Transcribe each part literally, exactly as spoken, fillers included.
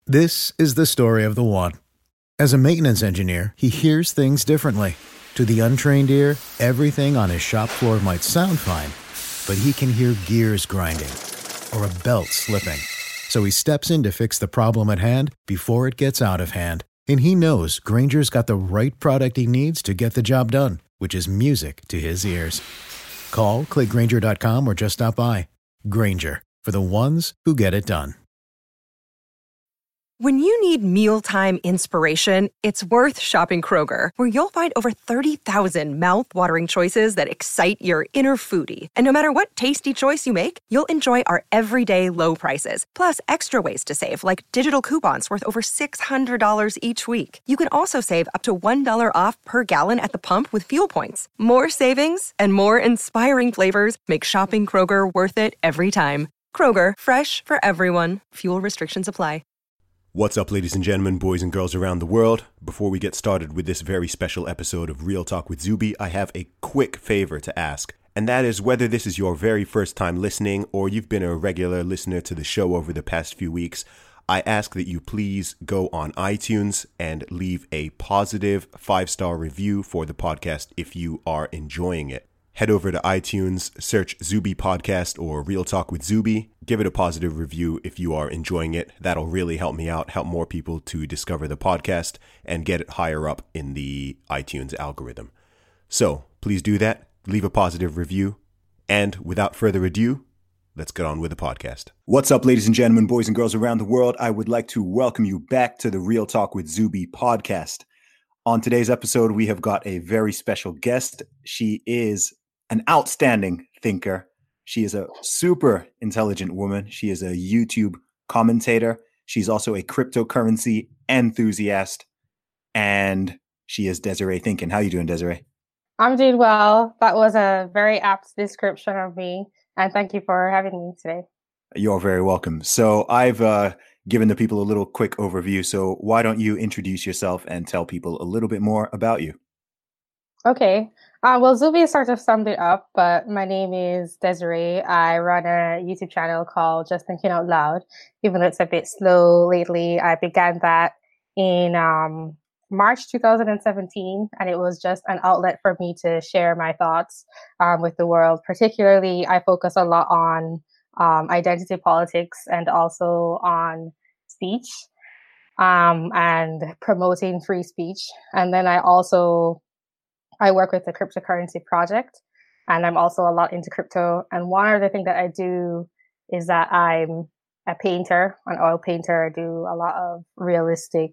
This is the story of the one. As a maintenance engineer, he hears things differently. To the untrained ear, everything on his shop floor might sound fine, but he can hear gears grinding or a belt slipping. So he steps in to fix the problem at hand before it gets out of hand. And he knows Grainger's got the right product he needs to get the job done, which is music to his ears. Call, click Grainger dot com, or just stop by. Grainger, for the ones who get it done. When you need mealtime inspiration, it's worth shopping Kroger, where you'll find over thirty thousand mouth-watering choices that excite your inner foodie. And no matter what tasty choice you make, you'll enjoy our everyday low prices, plus extra ways to save, like digital coupons worth over six hundred dollars each week. You can also save up to one dollar off per gallon at the pump with fuel points. More savings and more inspiring flavors make shopping Kroger worth it every time. Kroger, fresh for everyone. Fuel restrictions apply. What's up, ladies and gentlemen, boys and girls around the world? Before we get started with this very special episode of Real Talk with Zuby, I have a quick favor to ask, and that is whether this is your very first time listening or you've been a regular listener to the show over the past few weeks, I ask that you please go on iTunes and leave a positive five-star review for the podcast if you are enjoying it. Head over to iTunes, search Zuby Podcast or Real Talk with Zuby. Give it a positive review if you are enjoying it. That'll really help me out, help more people to discover the podcast and get it higher up in the iTunes algorithm. So please do that. Leave a positive review. And without further ado, let's get on with the podcast. What's up, ladies and gentlemen, boys and girls around the world? I would like to welcome you back to the Real Talk with Zuby podcast. On today's episode, we have got a very special guest. She is an outstanding thinker. She is a super intelligent woman. She is a YouTube commentator. She's also a cryptocurrency enthusiast. And she is Desiree Thinkin. How are you doing, Desiree? I'm doing well. That was a very apt description of me. And thank you for having me today. You're very welcome. So I've uh, given the people a little quick overview. So why don't you introduce yourself and tell people a little bit more about you? Okay. Uh, well, Zuby sort of summed it up, but my name is Desiree. I run a YouTube channel called Just Thinking Out Loud. Even though it's a bit slow lately, I began that in um, March two thousand seventeen, and it was just an outlet for me to share my thoughts um, with the world. Particularly, I focus a lot on um, identity politics and also on speech um, and promoting free speech. And then I also I work with the cryptocurrency project, and I'm also a lot into crypto. And one other thing that I do is that I'm a painter, an oil painter. I do a lot of realistic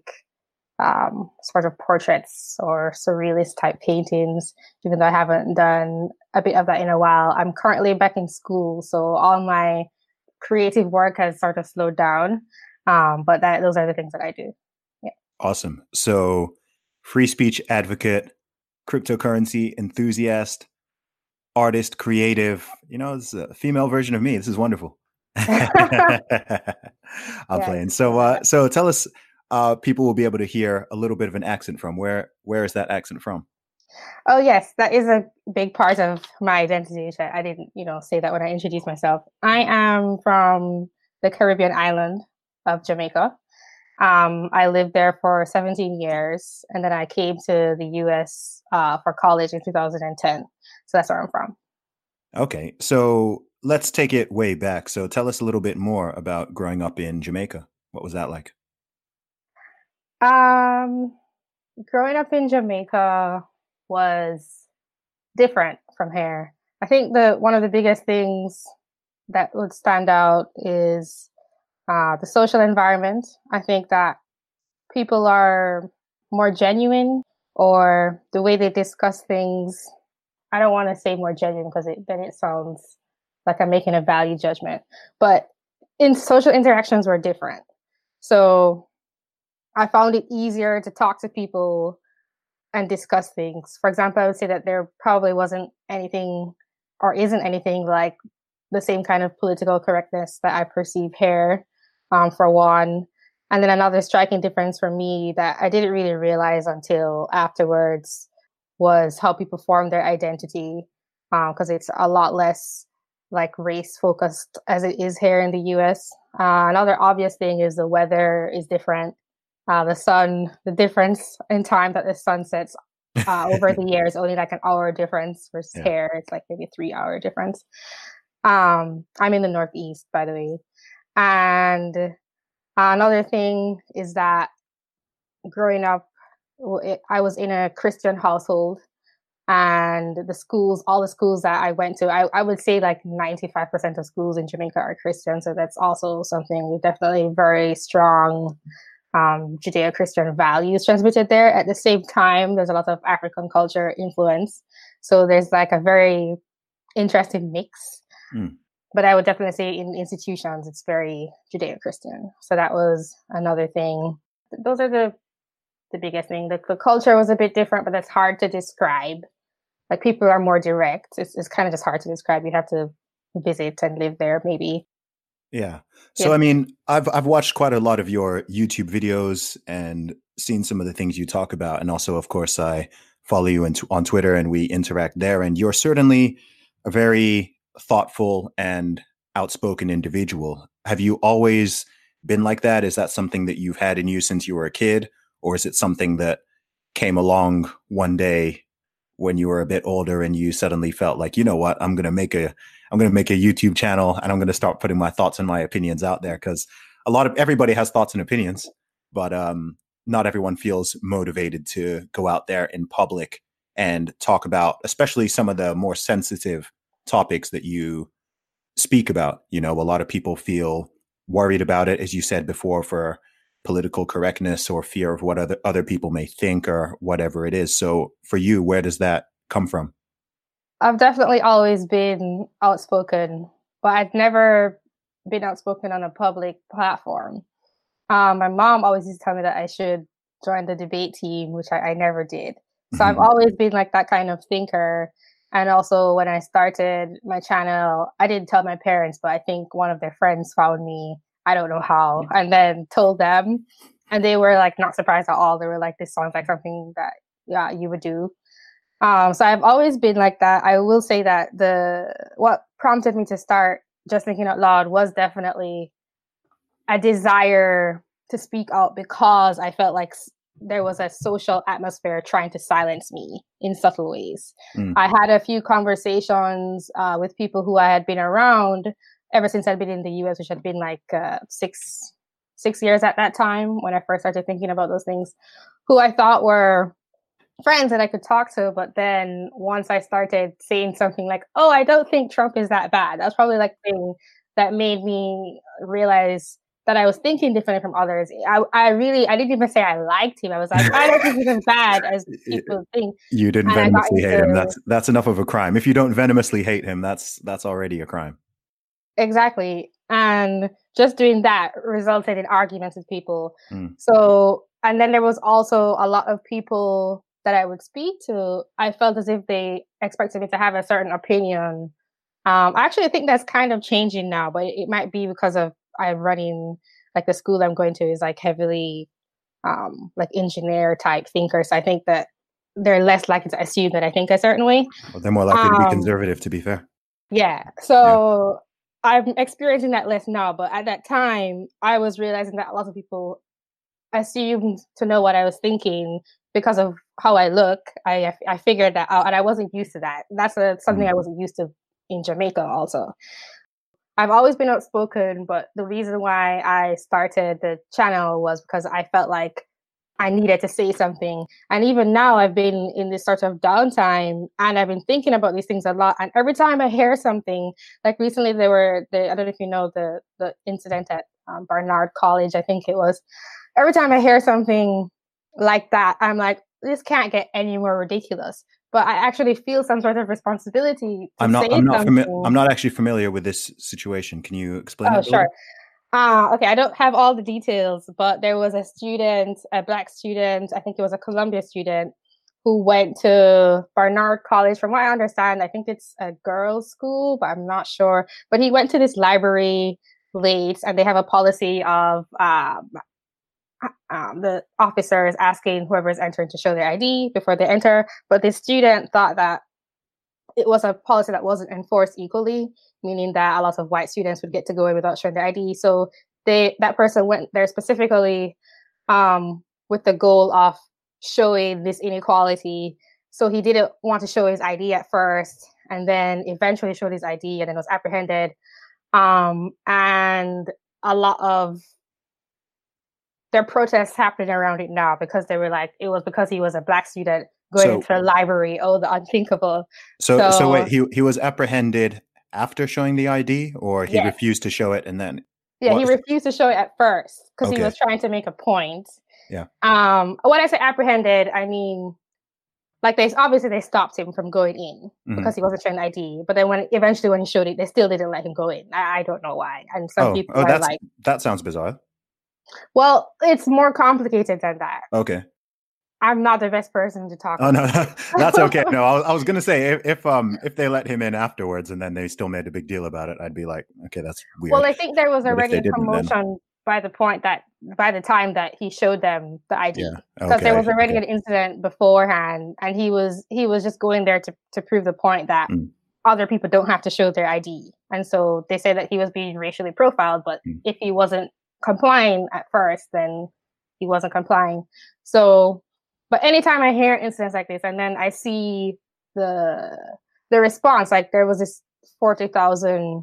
um, sort of portraits or surrealist type paintings, even though I haven't done a bit of that in a while. I'm currently back in school, so all my creative work has sort of slowed down. Um, but that, those are the things that I do. Yeah. Awesome. So free speech advocate, cryptocurrency enthusiast, artist, creative. You know, it's a female version of me. This is wonderful. I'm Yeah. playing. So, uh, so tell us, uh, people will be able to hear a little bit of an accent from where, where is that accent from? Oh, yes, that is a big part of my identity. I didn't, you know, say that when I introduced myself. I am from the Caribbean island of Jamaica. Um, I lived there for seventeen years, and then I came to the U S uh, for college in two thousand ten. So that's where I'm from. Okay, so let's take it way back. So tell us a little bit more about growing up in Jamaica. What was that like? Um, growing up in Jamaica was different from here. I think the one of the biggest things that would stand out is Uh, the social environment. I think that people are more genuine, or the way they discuss things. I don't want to say more genuine because it, then it sounds like I'm making a value judgment. But in social interactions were different. So I found it easier to talk to people and discuss things. For example, I would say that there probably wasn't anything or isn't anything like the same kind of political correctness that I perceive here. Um, for one. And then another striking difference for me that I didn't really realize until afterwards was how people form their identity, because um, it's a lot less like race focused as it is here in the U S. Uh, another obvious thing is the weather is different. Uh, the sun, the difference in time that the sun sets uh, over the year is only like an hour difference versus Yeah. here. It's like maybe a three hour difference. Um, I'm in the Northeast, by the way. And uh, another thing is that growing up, it, I was in a Christian household, and the schools, all the schools that I went to, I, I would say like ninety-five percent of schools in Jamaica are Christian. So that's also something definitely very strong um, Judeo-Christian values transmitted there. At the same time, there's a lot of African culture influence. So there's like a very interesting mix. Mm. But I would definitely say in institutions, it's very Judeo-Christian. So that was another thing. Those are the the biggest thing. The, the culture was a bit different, but that's hard to describe. Like people are more direct. It's, it's kind of just hard to describe. You have to visit and live there, maybe. Yeah. So, yeah. I mean, I've I've watched quite a lot of your YouTube videos and seen some of the things you talk about. And also, of course, I follow you in, on Twitter and we interact there. And you're certainly a very thoughtful and outspoken individual. Have you always been like that? Is that something that you've had in you since you were a kid? Or is it something that came along one day when you were a bit older and you suddenly felt like, you know what, I'm going to make a, I'm going to make a YouTube channel and I'm going to start putting my thoughts and my opinions out there? Because a lot of, everybody has thoughts and opinions, but um, not everyone feels motivated to go out there in public and talk about, especially some of the more sensitive topics that you speak about. You know, a lot of people feel worried about it, as you said before, for political correctness or fear of what other, other people may think or whatever it is. So for you, where does that come from? I've definitely always been outspoken, but I've never been outspoken on a public platform. Um, my mom always used to tell me that I should join the debate team, which I, I never did. So mm-hmm. I've always been like that kind of thinker. And also when I started my channel, I didn't tell my parents, but I think one of their friends found me. I don't know how, and then told them, and they were like not surprised at all. They were like, "This sounds like something that yeah you would do." Um, so I've always been like that. I will say that the what prompted me to start Just Thinking Out Loud was definitely a desire to speak out because I felt like there was a social atmosphere trying to silence me in subtle ways. Mm. I had a few conversations uh, with people who I had been around ever since I'd been in the U S, which had been like uh, six six years at that time when I first started thinking about those things, who I thought were friends that I could talk to. But then once I started saying something like, oh, I don't think Trump is that bad, that was probably like the thing that made me realize that I was thinking differently from others. I, I really, I didn't even say I liked him. I was like, I don't think he's as bad as people think. You didn't and venomously hate him. That's that's enough of a crime. If you don't venomously hate him, that's that's already a crime. Exactly. And just doing that resulted in arguments with people. Mm. So, and then there was also a lot of people that I would speak to. I felt as if they expected me to have a certain opinion. Um, actually, I think that's kind of changing now, but it, it might be because of I'm running, like the school I'm going to is like heavily um, like engineer type thinkers. So I think that they're less likely to assume that I think a certain way. Well, they're more likely um, to be conservative, to be fair. Yeah. So... Yeah. I'm experiencing that less now, but at that time, I was realizing that a lot of people assumed to know what I was thinking because of how I look. I I figured that out, and I wasn't used to that. That's a, something mm. I wasn't used to in Jamaica also. I've always been outspoken, but the reason why I started the channel was because I felt like I needed to say something. And even now I've been in this sort of downtime and I've been thinking about these things a lot. And every time I hear something, like recently there were, the, I don't know if you know the, the incident at um, Barnard College, I think it was. Every time I hear something like that, I'm like, this can't get any more ridiculous. But I actually feel some sort of responsibility to I'm not, say I'm not, something. fami- I'm not actually familiar with this situation. Can you explain oh, it? Oh, sure. Uh, okay, I don't have all the details, but there was a student, a Black student, I think it was a Columbia student, who went to Barnard College. From what I understand, I think it's a girls' school, but I'm not sure. But he went to this library late, and they have a policy of um, um, the officers asking whoever is entering to show their I D before they enter. But the student thought that it was a policy that wasn't enforced equally, meaning that a lot of white students would get to go in without showing their I D. So they that person went there specifically um, with the goal of showing this inequality. So he didn't want to show his I D at first, and then eventually showed his I D and then was apprehended. Um, and a lot of there are protests happening around it now because they were like, it was because he was a Black student going So- into a library. Oh, the unthinkable. So, so, So- wait, he he was apprehended after showing the I D, or he Yes. refused to show it and then? Yeah, he What? refused to show it at first because Okay. he was trying to make a point. Yeah. Um, when I say apprehended, I mean, like they obviously they stopped him from going in Mhm. because he wasn't showing I D. But then when eventually when he showed it, they still didn't let him go in. I, I don't know why. And some Oh, people oh, are that's like, that sounds bizarre. well, it's more complicated than that. Okay. I'm not the best person to talk Oh about. no, that's okay. No, I, was- I was gonna say if, if um if they let him in afterwards and then they still made a big deal about it, I'd be like, okay, that's weird. Well, I think there was But if already they a didn't, then- commotion by the point that by the time that he showed them the I D. Yeah. Because there Okay, was already okay. an incident beforehand, and he was he was just going there to, to prove the point that Mm. other people don't have to show their I D. And so they say that he was being racially profiled, but Mm. if he wasn't complying at first, then he wasn't complying. So, but anytime I hear incidents like this, and then I see the the response, like there was this forty thousand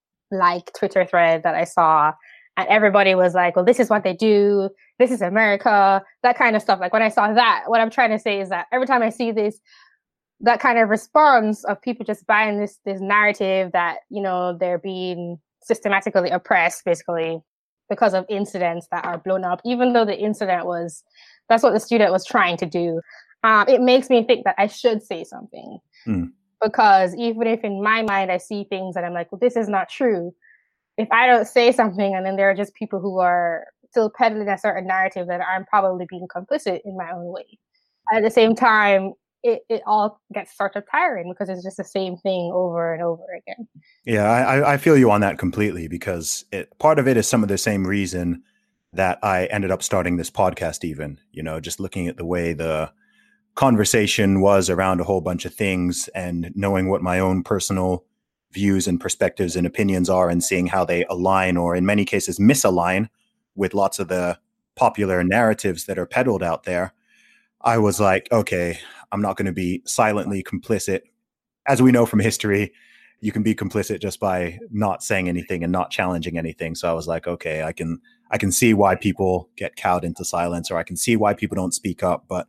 like Twitter thread that I saw, and everybody was like, well, this is what they do. This is America, that kind of stuff. Like when I saw that, what I'm trying to say is that every time I see this, that kind of response of people just buying this, this narrative that, you know, they're being systematically oppressed basically because of incidents that are blown up, even though the incident was, that's what the student was trying to do. Um, it makes me think that I should say something. Mm. Because even if in my mind I see things and I'm like, well, this is not true, if I don't say something and then there are just people who are still peddling a certain narrative, then I'm probably being complicit in my own way. At the same time, it, it all gets sort of tiring because it's just the same thing over and over again. Yeah, I, I feel you on that completely because it, part of it is some of the same reason that I ended up starting this podcast even, you know, just looking at the way the conversation was around a whole bunch of things and knowing what my own personal views and perspectives and opinions are and seeing how they align or in many cases misalign with lots of the popular narratives that are peddled out there. I was like, okay, I'm not going to be silently complicit. As we know from history, you can be complicit just by not saying anything and not challenging anything. So I was like, okay, I can I can see why people get cowed into silence, or I can see why people don't speak up. But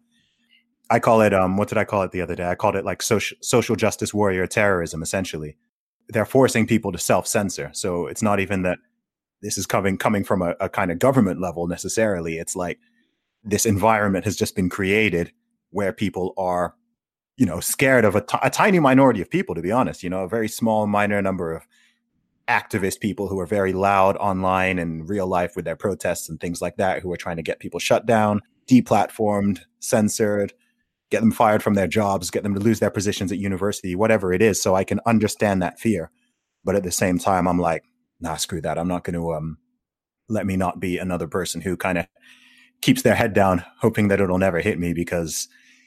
I call it, um, what did I call it the other day? I called it like social social justice warrior terrorism, essentially. They're forcing people to self-censor. So it's not even that this is coming coming from a, a kind of government level necessarily. It's like this environment has just been created where people are, you know, scared of a, t- a tiny minority of people, to be honest, you know, a very small, minor number of activist people who are very loud online and real life with their protests and things like that, who are trying to get people shut down, deplatformed, censored, get them fired from their jobs, get them to lose their positions at university, whatever it is. So I can understand that fear. But at the same time, I'm like, nah, screw that. I'm not going to um, let me not be another person who kind of keeps their head down, hoping that it'll never hit me, because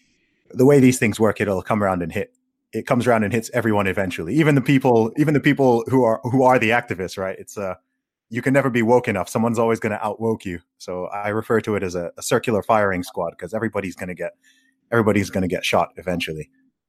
the way these things work, it'll come around and hit. It comes around and hits everyone eventually. Even the people, even the people who are who are the activists, right? It's uh, you can never be woke enough. Someone's always going to outwoke you. So I refer to it as a, a circular firing squad, because everybody's going to get everybody's going to get shot eventually.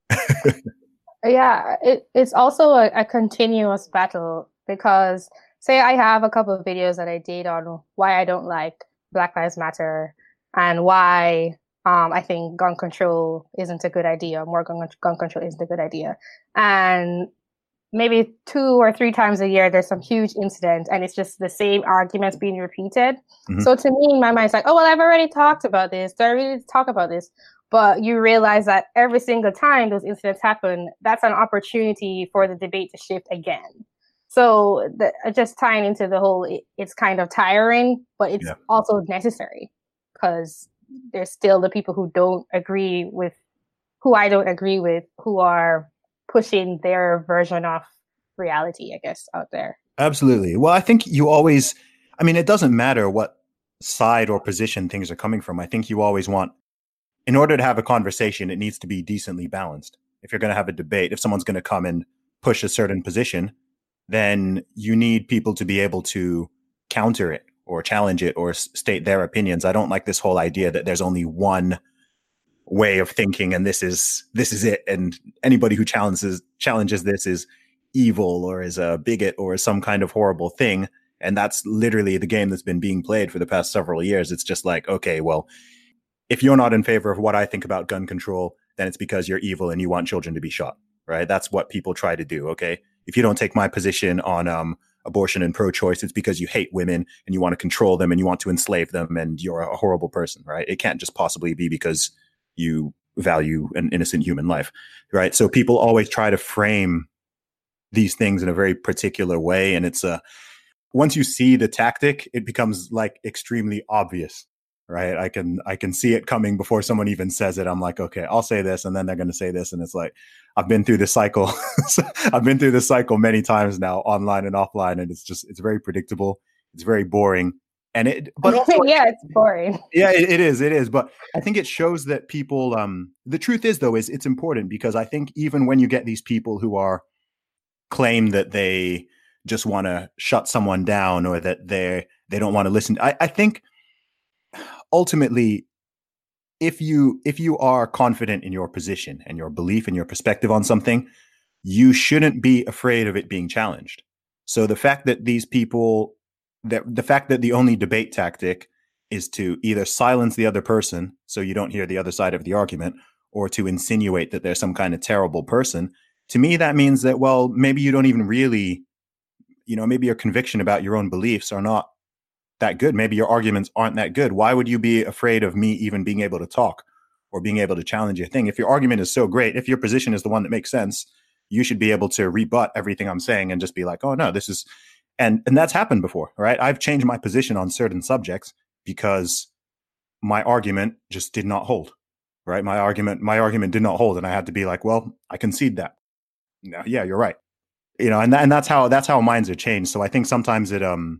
Yeah, it, it's also a, a continuous battle because, say, I have a couple of videos that I did on why I don't like Black Lives Matter and why um, I think gun control isn't a good idea, more gun, gun control isn't a good idea. And maybe two or three times a year, there's some huge incident and it's just the same arguments being repeated. Mm-hmm. So to me, in my mind, it's like, oh, well, I've already talked about this. Do I really need to talk about this? But you realize that every single time those incidents happen, that's an opportunity for the debate to shift again. So the, just tying into the whole, it, it's kind of tiring, but it's yeah. also necessary because there's still the people who don't agree with, who I don't agree with, who are pushing their version of reality, I guess, out there. Absolutely. Well, I think you always, I mean, it doesn't matter what side or position things are coming from. I think you always want, in order to have a conversation, it needs to be decently balanced. If you're going to have a debate, if someone's going to come and push a certain position, then you need people to be able to counter it or challenge it or s- state their opinions. I don't like this whole idea that there's only one way of thinking and this is this is it, and anybody who challenges challenges this is evil or is a bigot or is some kind of horrible thing. And that's literally the game that's been being played for the past several years. It's just like, okay, well, if you're not in favor of what I think about gun control, then it's because you're evil and you want children to be shot, right? That's what people try to do, okay? If you don't take my position on um, abortion and pro-choice, it's because you hate women and you want to control them and you want to enslave them and you're a horrible person, right? It can't just possibly be because you value an innocent human life, right? So people always try to frame these things in a very particular way. And it's a, once you see the tactic, it becomes like extremely obvious, right? I can, I can see it coming before someone even says it. I'm like, okay, I'll say this. And then they're going to say this. And it's like, I've been through this cycle. I've been through this cycle many times now, online and offline. And it's just, it's very predictable. It's very boring. And it, but also, yeah, it's boring. Yeah, it, it is. It is. But I think it shows that people, um, the truth is though, is it's important because I think even when you get these people who are claim that they just want to shut someone down or that they they don't want to listen. I, I think ultimately, if you if you are confident in your position and your belief and your perspective on something, you shouldn't be afraid of it being challenged. So the fact that these people, that the fact that the only debate tactic is to either silence the other person so you don't hear the other side of the argument, or to insinuate that they're some kind of terrible person, to me, that means that, well, maybe you don't even really, you know, maybe your conviction about your own beliefs are not that good. Maybe your arguments aren't that good. Why would you be afraid of me even being able to talk or being able to challenge your thing? If your argument is so great, if your position is the one that makes sense, you should be able to rebut everything I'm saying and just be like, oh, no, this is, and and that's happened before, right? I've changed my position on certain subjects because my argument just did not hold, right? My argument, my argument did not hold. And I had to be like, well, I concede that. No, yeah, you're right. You know, and that, and that's how that's how minds are changed. So I think sometimes it um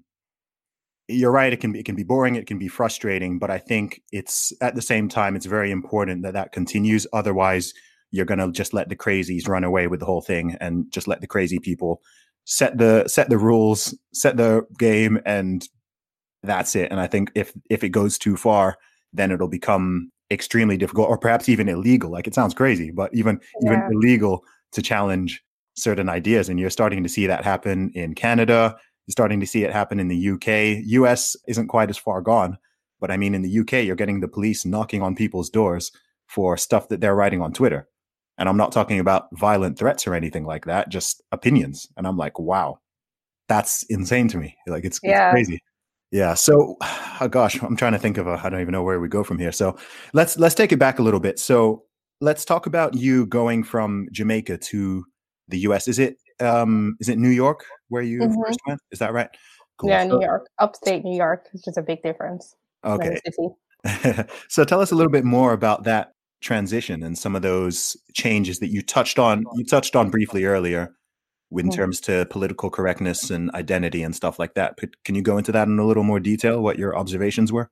you're right, it can be it can be boring, it can be frustrating, but I think it's at the same time it's very important that that continues. Otherwise, you're going to just let the crazies run away with the whole thing and just let the crazy people set the set the rules, set the game, and that's it. And I think if if it goes too far, then it'll become extremely difficult or perhaps even illegal. Like, it sounds crazy, but even Yeah. even illegal to challenge certain ideas. And you're starting to see that happen in Canada. You're starting to see it happen in the U K. U S isn't quite as far gone, but I mean, in the U K, you're getting the police knocking on people's doors for stuff that they're writing on Twitter. And I'm not talking about violent threats or anything like that, just opinions. And I'm like, wow, that's insane to me. Like, it's, Yeah. it's crazy. Yeah. So, oh gosh, I'm trying to think of a, I don't even know where we go from here. So let's, let's take it back a little bit. So let's talk about you going from Jamaica to the U S. Is it, um, is it New York where you Mhm. first went? Is that right? Cool. Yeah, So- New York, upstate New York, which is a big difference. Okay. City. So tell us a little bit more about that transition and some of those changes that you touched on. You touched on briefly earlier in Mhm. terms to political correctness and identity and stuff like that. But can you go into that in a little more detail, what your observations were?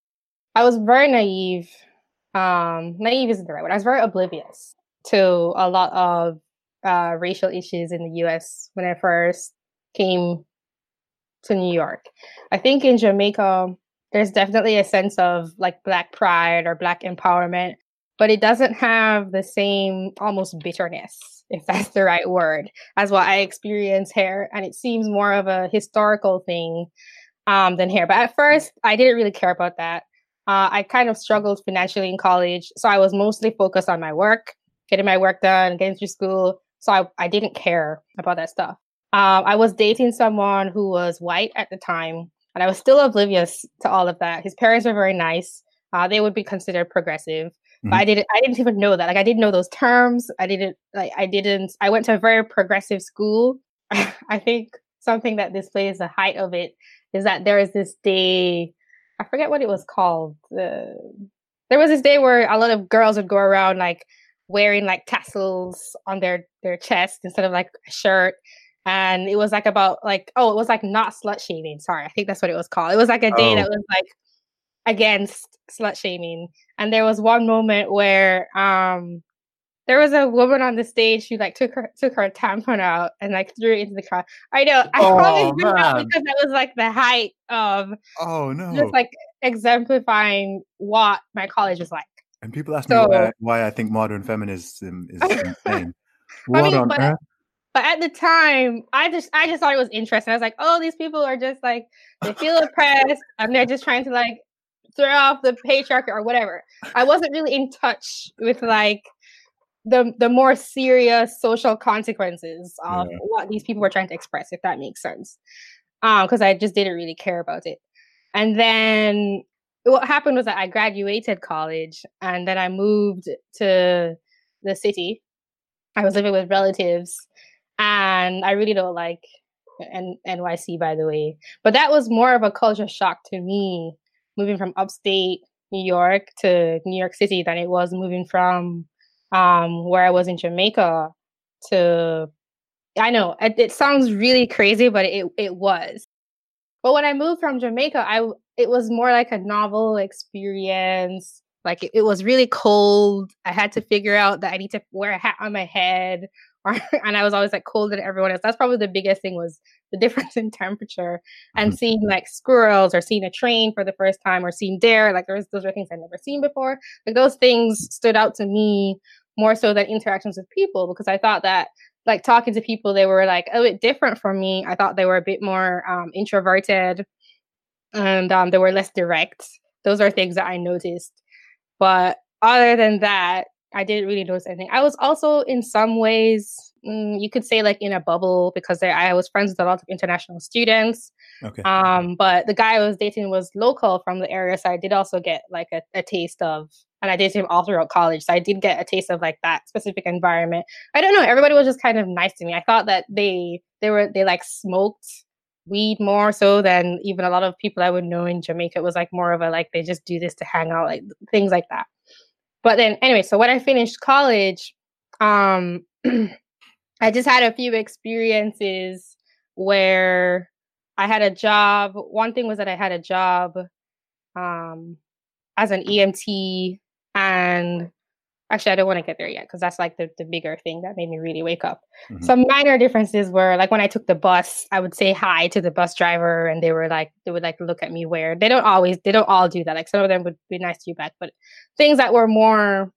I was very naive. Um, naive isn't the right word. I was very oblivious to a lot of uh, racial issues in the U S when I first came to New York. I think in Jamaica, there's definitely a sense of like Black pride or Black empowerment, but it doesn't have the same almost bitterness, if that's the right word, as what I experience here. And it seems more of a historical thing um, than here. But at first, I didn't really care about that. Uh, I kind of struggled financially in college. So I was mostly focused on my work, getting my work done, getting through school. So I, I didn't care about that stuff. Um, I was dating someone who was white at the time, and I was still oblivious to all of that. His parents were very nice. Uh, they would be considered progressive. Mm-hmm. But I didn't I didn't even know that. Like, I didn't know those terms. I didn't like I didn't I went to a very progressive school. I think something that displays the height of it is that there is this day, I forget what it was called. Uh, there was this day where a lot of girls would go around like wearing like tassels on their, their chest instead of like a shirt. And it was like about like, oh, it was like not slut shaming. Sorry, I think that's what it was called. It was like a day Oh. that was like against slut shaming. And there was one moment where um there was a woman on the stage who like took her took her tampon out and like threw it into the crowd. I know. I Oh, always do that man. because that was like the height of Oh no. just like exemplifying what my college was like. And people ask So- me why, why I think modern feminism is insane. What I mean, on but- earth? But at the time, I just I just thought it was interesting. I was like, oh, these people are just like they feel oppressed and they're just trying to like throw off the patriarchy or whatever. I wasn't really in touch with like the the more serious social consequences of Yeah. what these people were trying to express, if that makes sense. Um, because I just didn't really care about it. And then what happened was that I graduated college and then I moved to the city. I was living with relatives. And I really don't like N- N Y C, by the way. But that was more of a culture shock to me, moving from upstate New York to New York City than it was moving from um, where I was in Jamaica to, I know, it, it sounds really crazy, but it, it was. But when I moved from Jamaica, I it was more like a novel experience. Like it, it was really cold. I had to figure out that I need to wear a hat on my head. And I was always like colder than everyone else. That's probably the biggest thing was the difference in temperature and seeing like squirrels or seeing a train for the first time or seeing deer. Like there's those are things I'd never seen before. Like those things stood out to me more so than interactions with people because I thought that like talking to people, they were like a bit different from me. I thought they were a bit more um, introverted and um, they were less direct. Those are things that I noticed. But other than that, I didn't really notice anything. I was also in some ways, mm, you could say like in a bubble because there, I was friends with a lot of international students. Okay. Um, but the guy I was dating was local from the area. So I did also get like a, a taste of, and I dated him all throughout college. So I did get a taste of like that specific environment. I don't know. Everybody was just kind of nice to me. I thought that they, they were, they like smoked weed more so than even a lot of people I would know in Jamaica. It was like more of a, like, they just do this to hang out, like things like that. But then anyway, so when I finished college, um, I just had a few experiences where I had a job. One thing was that I had a job um, as an E M T. And actually, I don't want to get there yet because that's like the, the bigger thing that made me really wake up. Mm-hmm. Some minor differences were like when I took the bus, I would say hi to the bus driver and they were like, they would like look at me weird. They don't always, they don't all do that. Like some of them would be nice to you back, but things that were more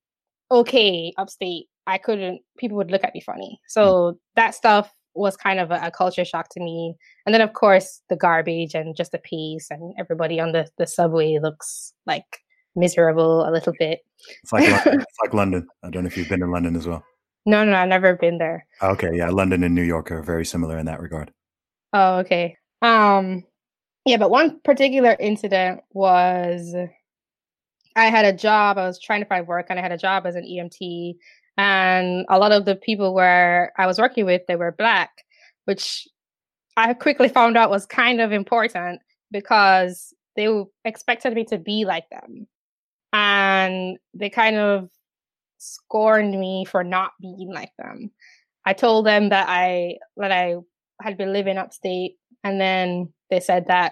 okay upstate, I couldn't, people would look at me funny. So mm-hmm. that stuff was kind of a, a culture shock to me. And then of course the garbage and just the pace and everybody on the, the subway looks like miserable a little bit. It's like London. It's like London. I don't know if you've been to London as well. No, no, I've never been there. Okay, yeah, London and New York are very similar in that regard. Oh, okay. Um, yeah, but one particular incident was I had a job. I was trying to find work, and I had a job as an E M T. And a lot of the people where I was working with, they were Black, which I quickly found out was kind of important because they expected me to be like them. And they kind of scorned me for not being like them. I told them that I that I had been living upstate, and then they said that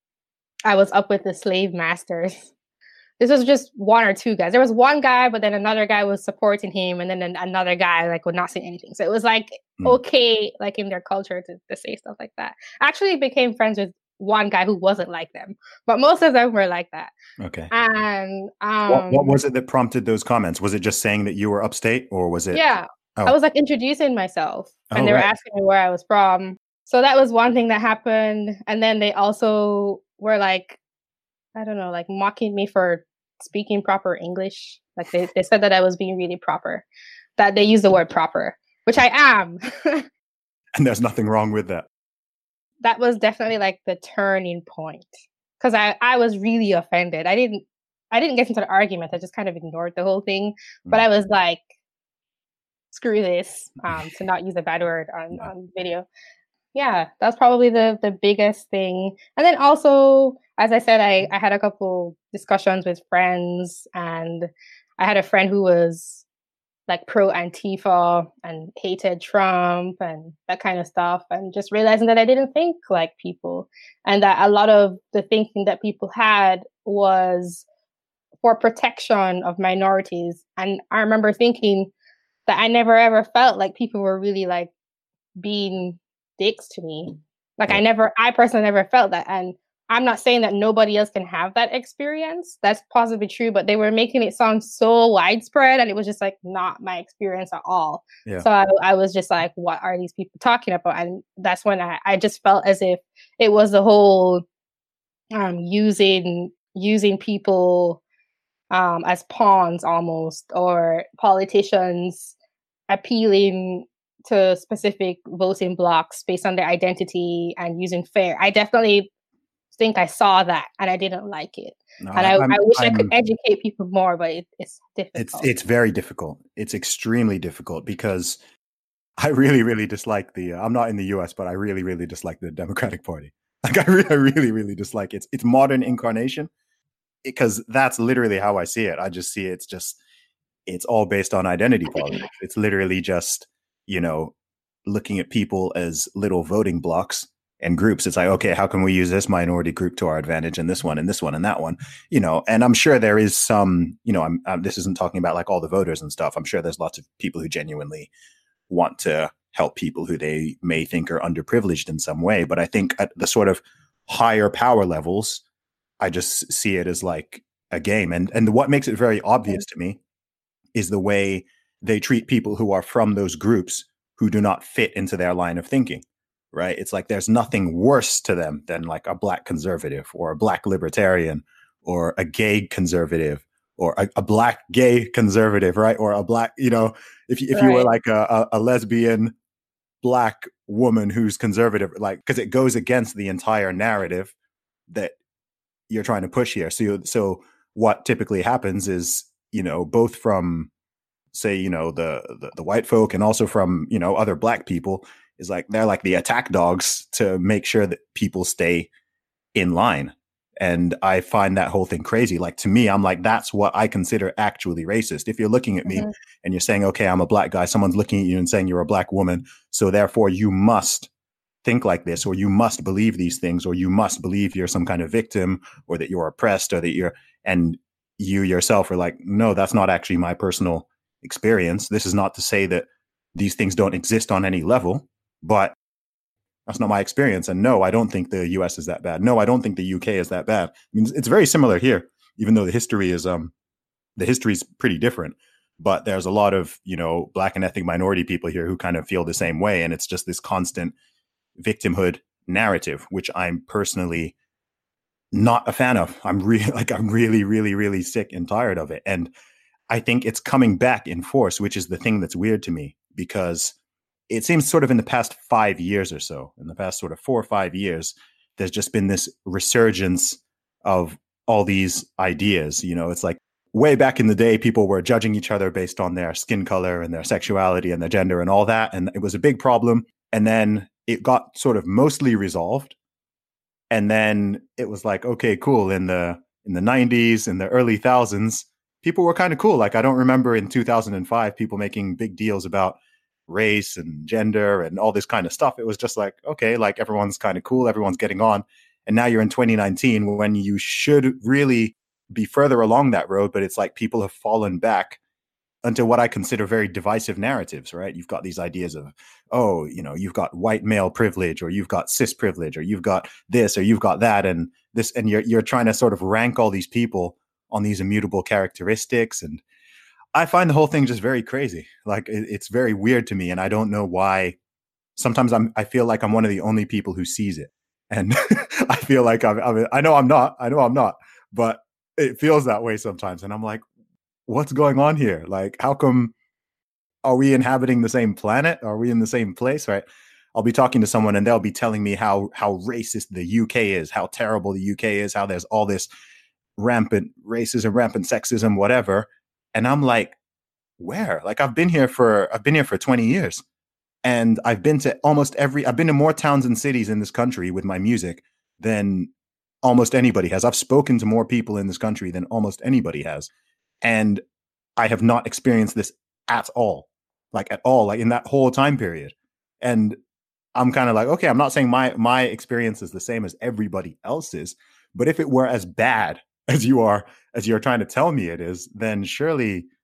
I was up with the slave masters. This was just one or two guys. There was one guy, but then another guy was supporting him, and then another guy like would not say anything. So it was like mm. okay, like in their culture to, to say stuff like that. I actually became friends with one guy who wasn't like them, but most of them were like that. Okay. And um, what, what was it that prompted those comments? Was it just saying that you were upstate, or was it? Yeah, oh. I was like introducing myself, and oh, they were right. asking me where I was from. So that was one thing that happened. And then they also were like, I don't know, like mocking me for speaking proper English. Like they, they said that I was being really proper, that they use the word proper, which I am. And there's nothing wrong with that. That was definitely like the turning point, because I, I was really offended. I didn't I didn't get into the argument. I just kind of ignored the whole thing. Mm. But I was like, screw this, um, to not use a bad word on, yeah. on video. Yeah, that's probably the, the biggest thing. And then also, as I said, I, I had a couple discussions with friends, and I had a friend who was like pro Antifa and hated Trump and that kind of stuff, and just realizing that I didn't think like people, and that a lot of the thinking that people had was for protection of minorities. And I remember thinking, that I never ever felt like people were really like being dicks to me. Like yeah. I never, I personally never felt that. And I'm not saying that nobody else can have that experience. That's possibly true, but they were making it sound so widespread, and it was just like not my experience at all. Yeah. So I, I was just like, what are these people talking about? And that's when I, I just felt as if it was the whole um, using using people um, as pawns almost, or politicians appealing to specific voting blocks based on their identity and using fair. I definitely think I saw that and I didn't like it. No, and I, I wish I'm, I could educate people more, but it, it's difficult. It's it's very difficult. It's extremely difficult because I really, really dislike the, uh, I'm not in the U S, but I really, really dislike the Democratic Party. Like I really, I really, really dislike its its modern incarnation, because that's literally how I see it. I just see it, it's just, it's all based on identity politics. It's literally just, you know, looking at people as little voting blocks and groups. It's like, okay, how can we use this minority group to our advantage, and this one and this one and that one, you know? And I'm sure there is some, you know, I'm, I'm this isn't talking about like all the voters and stuff. I'm sure there's lots of people who genuinely want to help people who they may think are underprivileged in some way. But I think at the sort of higher power levels, I just see it as like a game. And and what makes it very obvious to me is the way they treat people who are from those groups who do not fit into their line of thinking. Right. It's like there's nothing worse to them than like a black conservative or a black libertarian or a gay conservative or a, a black gay conservative. Right. Or a black, you know, if, if right. you were like a, a, a lesbian black woman who's conservative, like, because it goes against the entire narrative that you're trying to push here. So, you, so what typically happens is, you know, both from, say, you know, the, the the white folk and also from, you know, other black people, is like they're like the attack dogs to make sure that people stay in line. And I find that whole thing crazy. Like, to me, I'm like, that's what I consider actually racist. If you're looking at me mm-hmm. and you're saying, okay, I'm a black guy, someone's looking at you and saying you're a black woman, so therefore you must think like this, or you must believe these things, or you must believe you're some kind of victim, or that you're oppressed, or that you're, and you yourself are like, no, that's not actually my personal experience. This is not to say that these things don't exist on any level, but that's not my experience. And no, I don't think the U S is that bad. No, I don't think the U K is that bad. I mean, it's very similar here, even though the history is, um, the history is pretty different. But there's a lot of, you know, black and ethnic minority people here who kind of feel the same way. And it's just this constant victimhood narrative, which I'm personally not a fan of. I'm really, like, I'm really, really, really sick and tired of it. And I think it's coming back in force, which is the thing that's weird to me, because it seems sort of in the past five years or so, in the past sort of four or five years, there's just been this resurgence of all these ideas. You know, it's like way back in the day, people were judging each other based on their skin color and their sexuality and their gender and all that. And it was a big problem. And then it got sort of mostly resolved. And then it was like, okay, cool. In the in the nineties, in the early thousands, people were kind of cool. Like, I don't remember in two thousand five people making big deals about race and gender and all this kind of stuff. It was just like, okay, like everyone's kind of cool, everyone's getting on. And now you're in twenty nineteen when you should really be further along that road, but it's like people have fallen back into what I consider very divisive narratives, right? You've got these ideas of, oh, you know, you've got white male privilege, or you've got cis privilege, or you've got this, or you've got that, and this, and you're you're trying to sort of rank all these people on these immutable characteristics. And I find the whole thing just very crazy. Like, it, it's very weird to me, and I don't know why. Sometimes I'm, I feel like I'm one of the only people who sees it, and I feel like I'm, I'm, I know I'm not, I know I'm not, but it feels that way sometimes. And I'm like, what's going on here? Like, how come, are we inhabiting the same planet? Are we in the same place? Right? I'll be talking to someone and they'll be telling me how, how racist the U K is, how terrible the U K is, how there's all this rampant racism, rampant sexism, whatever. And I'm like, where? Like, I've been here for, I've been here for twenty years, and I've been to almost every, I've been to more towns and cities in this country with my music than almost anybody has. I've spoken to more people in this country than almost anybody has. And I have not experienced this at all, like at all, like in that whole time period. And I'm kind of like, okay, I'm not saying my, my experience is the same as everybody else's, but if it were as bad as you are, as you're trying to tell me it is, then surely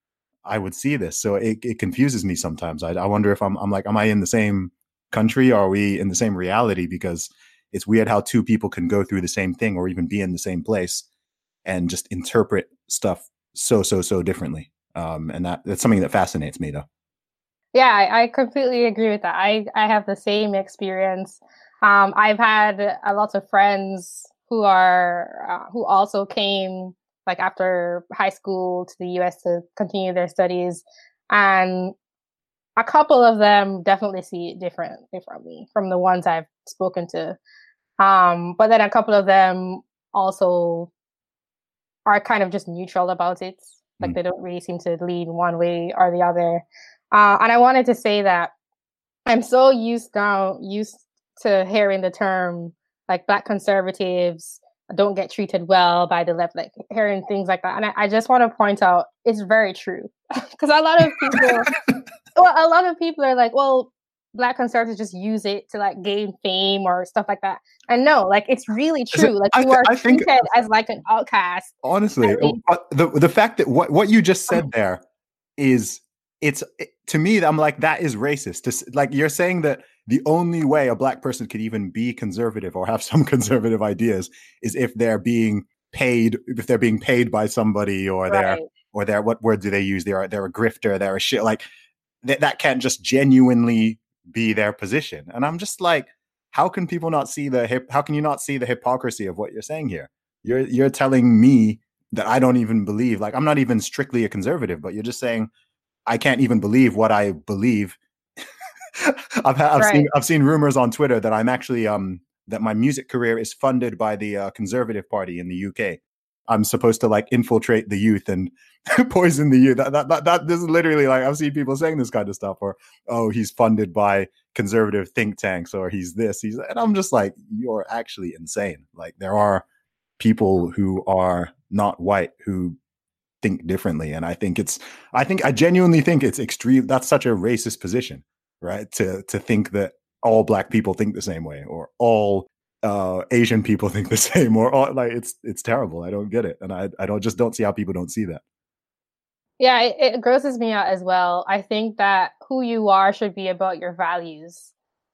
I would see this. So it, it confuses me sometimes. I, I wonder if I'm, I'm like, am I in the same country? Are we in the same reality? Because it's weird how two people can go through the same thing or even be in the same place and just interpret stuff so, so, so differently. Um, and that that's something that fascinates me, though. Yeah, I, I completely agree with that. I, I have the same experience. Um, I've had a lot of friends who are uh, who also came like after high school to the U S to continue their studies, and a couple of them definitely see it differently from me, from the ones I've spoken to. Um, but then a couple of them also are kind of just neutral about it. Like mm. they don't really seem to lean one way or the other. Uh, and I wanted to say that I'm so used now, used to hearing the term like Black conservatives don't get treated well by the left, like hearing things like that. And I, I just want to point out it's very true. Because a lot of people, well, a lot of people are like, well, Black conservatives just use it to like gain fame or stuff like that. And no, like it's really true. Like you th- are treated think, as like an outcast. Honestly, the the fact that what, what you just said there is it's it, to me, I'm like, that is racist. Just, like you're saying that the only way a Black person could even be conservative or have some conservative ideas is if they're being paid, if they're being paid by somebody or right. they're, or they're, what word do they use? They're, they're a grifter, they're a shit. Like th- that can't just genuinely be their position. And I'm just like, how can people not see the hip? How can you not see the hypocrisy of what you're saying here? You're, you're telling me that I don't even believe, like, I'm not even strictly a conservative, but you're just saying, I can't even believe what I believe. I've I've right. seen I've seen rumors on Twitter that I'm actually um that my music career is funded by the uh, Conservative Party in the U K. I'm supposed to like infiltrate the youth and poison the youth. That, that that that this is literally like I've seen people saying this kind of stuff. Or oh, he's funded by conservative think tanks, or he's this, he's, and I'm just like, you're actually insane. Like there are people who are not white who think differently, and I think it's I think I genuinely think it's extreme. That's such a racist position, right? To to think that all Black people think the same way, or all uh, Asian people think the same, or all, like it's it's terrible. I don't get it, and I I don't just don't see how people don't see that. Yeah, it, it grosses me out as well. I think that who you are should be about your values,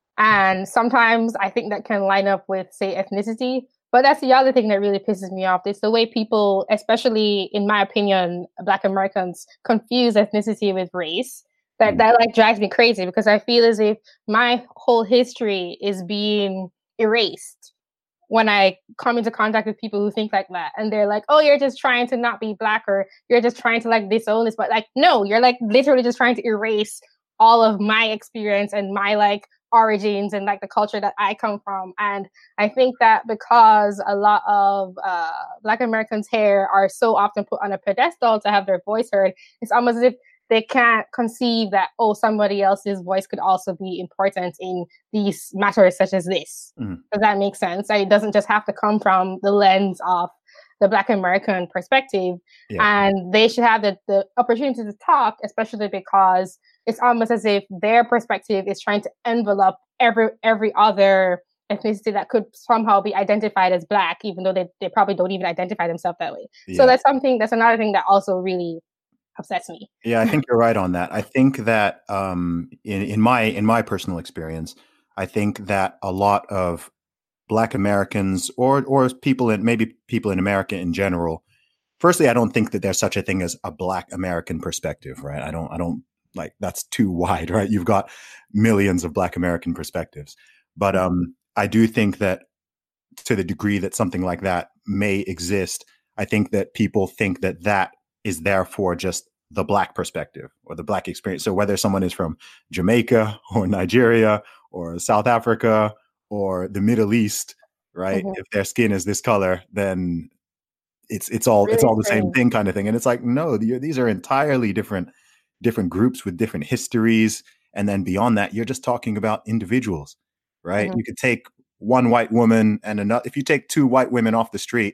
and sometimes I think that can line up with, say, ethnicity. But that's the other thing that really pisses me off. It's the way people, especially in my opinion, Black Americans, confuse ethnicity with race. That that like drives me crazy, because I feel as if my whole history is being erased when I come into contact with people who think like that. And they're like, oh, you're just trying to not be Black, or you're just trying to like disown this. But like, no, you're like literally just trying to erase all of my experience and my like origins and like the culture that I come from. And I think that because a lot of uh, Black Americans here are so often put on a pedestal to have their voice heard, it's almost as if they can't conceive that, oh, somebody else's voice could also be important in these matters such as this. Mm-hmm. Does that make sense? And it doesn't just have to come from the lens of the Black American perspective. Yeah. And they should have the, the opportunity to talk, especially because it's almost as if their perspective is trying to envelope every every other ethnicity that could somehow be identified as Black, even though they, they probably don't even identify themselves that way. Yeah. So that's something, that's another thing that also really upsets me. Yeah, I think you're right on that. I think that um, in, in my in my personal experience, I think that a lot of Black Americans or or people in maybe people in America in general, firstly, I don't think that there's such a thing as a Black American perspective, right? I don't I don't like that's too wide, right? You've got millions of Black American perspectives. But um, I do think that to the degree that something like that may exist, I think that people think that that is therefore just the Black perspective or the Black experience. So whether someone is from Jamaica or Nigeria or South Africa or the Middle East, right? Mm-hmm. If their skin is this color, then it's it's all really it's all the strange. Same thing kind of thing. And it's like, no, these are entirely different different groups with different histories. And then beyond that, you're just talking about individuals, right? Mm-hmm. You could take one white woman and another. If you take two white women off the street,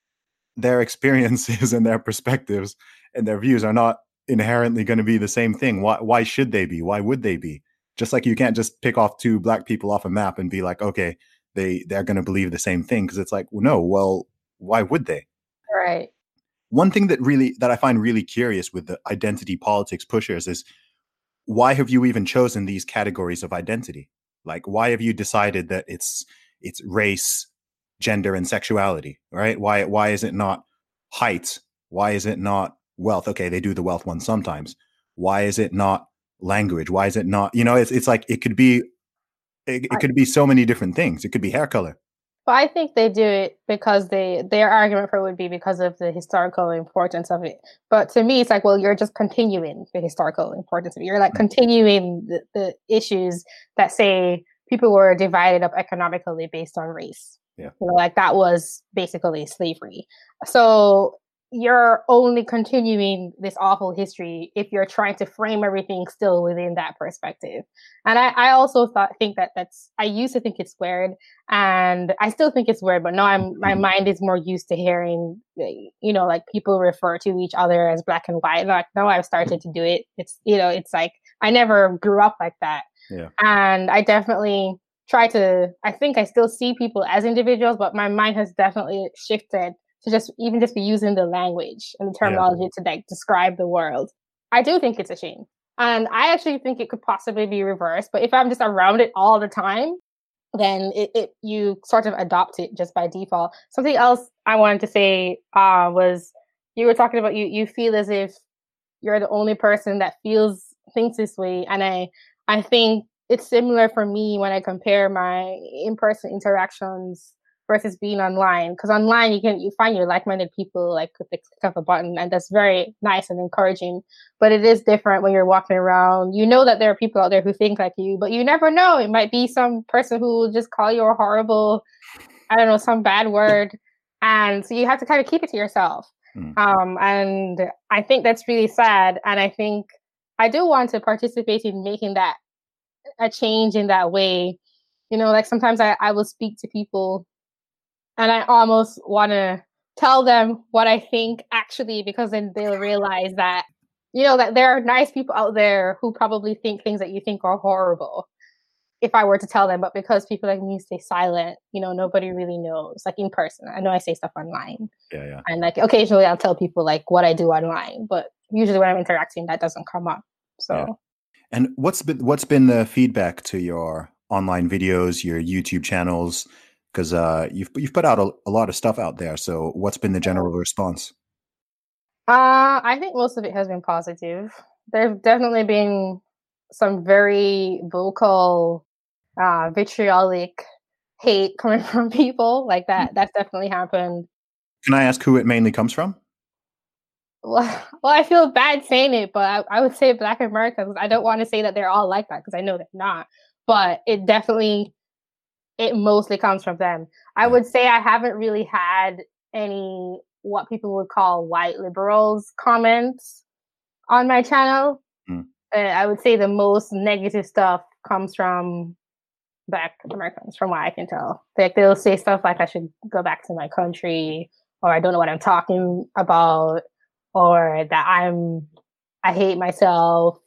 their experiences and their perspectives and their views are not inherently going to be the same thing. Why, why should they be? Why would they be? Just like you can't just pick off two Black people off a map and be like, okay, they, they're going to believe the same thing. Cause it's like, well, no, well, why would they? Right. one thing that really that I find really curious with the identity politics pushers is, why have you even chosen these categories of identity? Like, why have you decided that it's it's race, gender, and sexuality, right? Why why is it not height? Why is it not wealth? Okay, they do the wealth one sometimes. Why is it not language? Why is it not, you know, it's it's like it could be it, it could be so many different things. It could be hair color. But I think they do it because they their argument for it would be because of the historical importance of it. But to me, it's like, well, you're just continuing the historical importance of it. You're like continuing the, the issues that say people were divided up economically based on race. Yeah. You know, like that was basically slavery. So you're only continuing this awful history if you're trying to frame everything still within that perspective. And I, I also thought think that that's I used to think it's weird, and I still think it's weird, but now I'm my mind is more used to hearing, you know, like people refer to each other as black and white. Like now I've started to do it. It's, you know, it's like I never grew up like that. Yeah. And I definitely try to I think I still see people as individuals, but my mind has definitely shifted to just even just be using the language and the terminology yeah. to like describe the world. I do think it's a shame. And I actually think it could possibly be reversed. But if I'm just around it all the time, then it, it you sort of adopt it just by default. Something else I wanted to say uh, was you were talking about you you feel as if you're the only person that feels thinks this way. And I I think it's similar for me when I compare my in-person interactions versus being online, because online you can you find your like-minded people like with the click of a button, and that's very nice and encouraging. But it is different when you're walking around. You know that there are people out there who think like you, but you never know. It might be some person who will just call you a horrible, I don't know, some bad word, and so you have to kind of keep it to yourself. Mm. Um, and I think that's really sad. And I think I do want to participate in making that a change in that way. You know, like sometimes I, I will speak to people and I almost want to tell them what I think actually, because then they'll realize that, you know, that there are nice people out there who probably think things that you think are horrible if I were to tell them. But because people like me stay silent, you know, nobody really knows. Like in person, I know I say stuff online. Yeah, yeah. And like occasionally I'll tell people like what I do online, but usually when I'm interacting, that doesn't come up. So. Yeah. And what's been what's been the feedback to your online videos, your YouTube channels? Because uh, you've you've put out a, a lot of stuff out there. So what's been the general response? Uh, I think most of it has been positive. There've definitely been some very vocal, uh, vitriolic hate coming from people like that. That's definitely happened. Can I ask who it mainly comes from? Well, well, I feel bad saying it, but I, I would say Black Americans. I don't want to say that they're all like that because I know they're not. But it definitely, it mostly comes from them. I would say I haven't really had any what people would call white liberals comments on my channel. Mm. Uh, I would say the most negative stuff comes from Black Americans, from what I can tell. Like they'll say stuff like I should go back to my country, or I don't know what I'm talking about, or that I'm, I hate myself,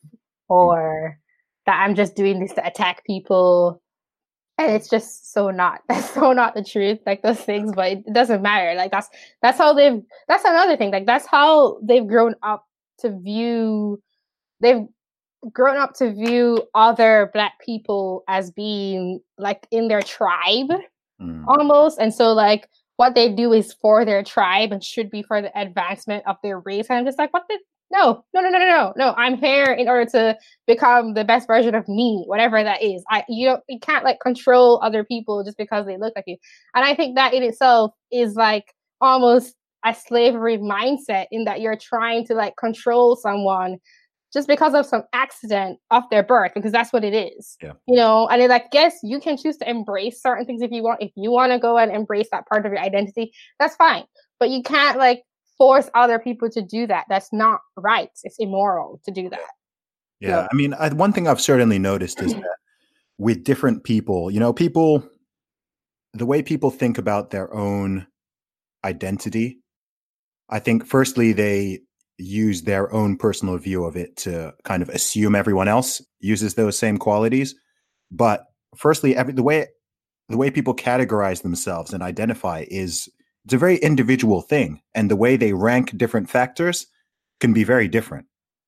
or that I'm just doing this to attack people. And it's just so not, that's so not the truth, like those things, but it doesn't matter. Like that's, that's how they've, that's another thing. Like that's how they've grown up to view, they've grown up to view other Black people as being like in their tribe mm. almost. And so like what they do is for their tribe and should be for the advancement of their race. And I'm just like, what the, no, no, no, no, no, no, no. I'm here in order to become the best version of me, whatever that is. I, you don't, you can't like control other people just because they look like you. And I think that in itself is like almost a slavery mindset, in that you're trying to like control someone just because of some accident of their birth, because that's what it is. Yeah. You know, and it, like, yes, you can choose to embrace certain things if you want. If you want to go and embrace that part of your identity, that's fine. But you can't like force other people to do that. That's not right. It's immoral to do that. Yeah. yeah. I mean, I, one thing I've certainly noticed is that with different people, you know, people, the way people think about their own identity, I think firstly, they use their own personal view of it to kind of assume everyone else uses those same qualities. But firstly, every, the way the way people categorize themselves and identify is it's a very individual thing. And the way they rank different factors can be very different.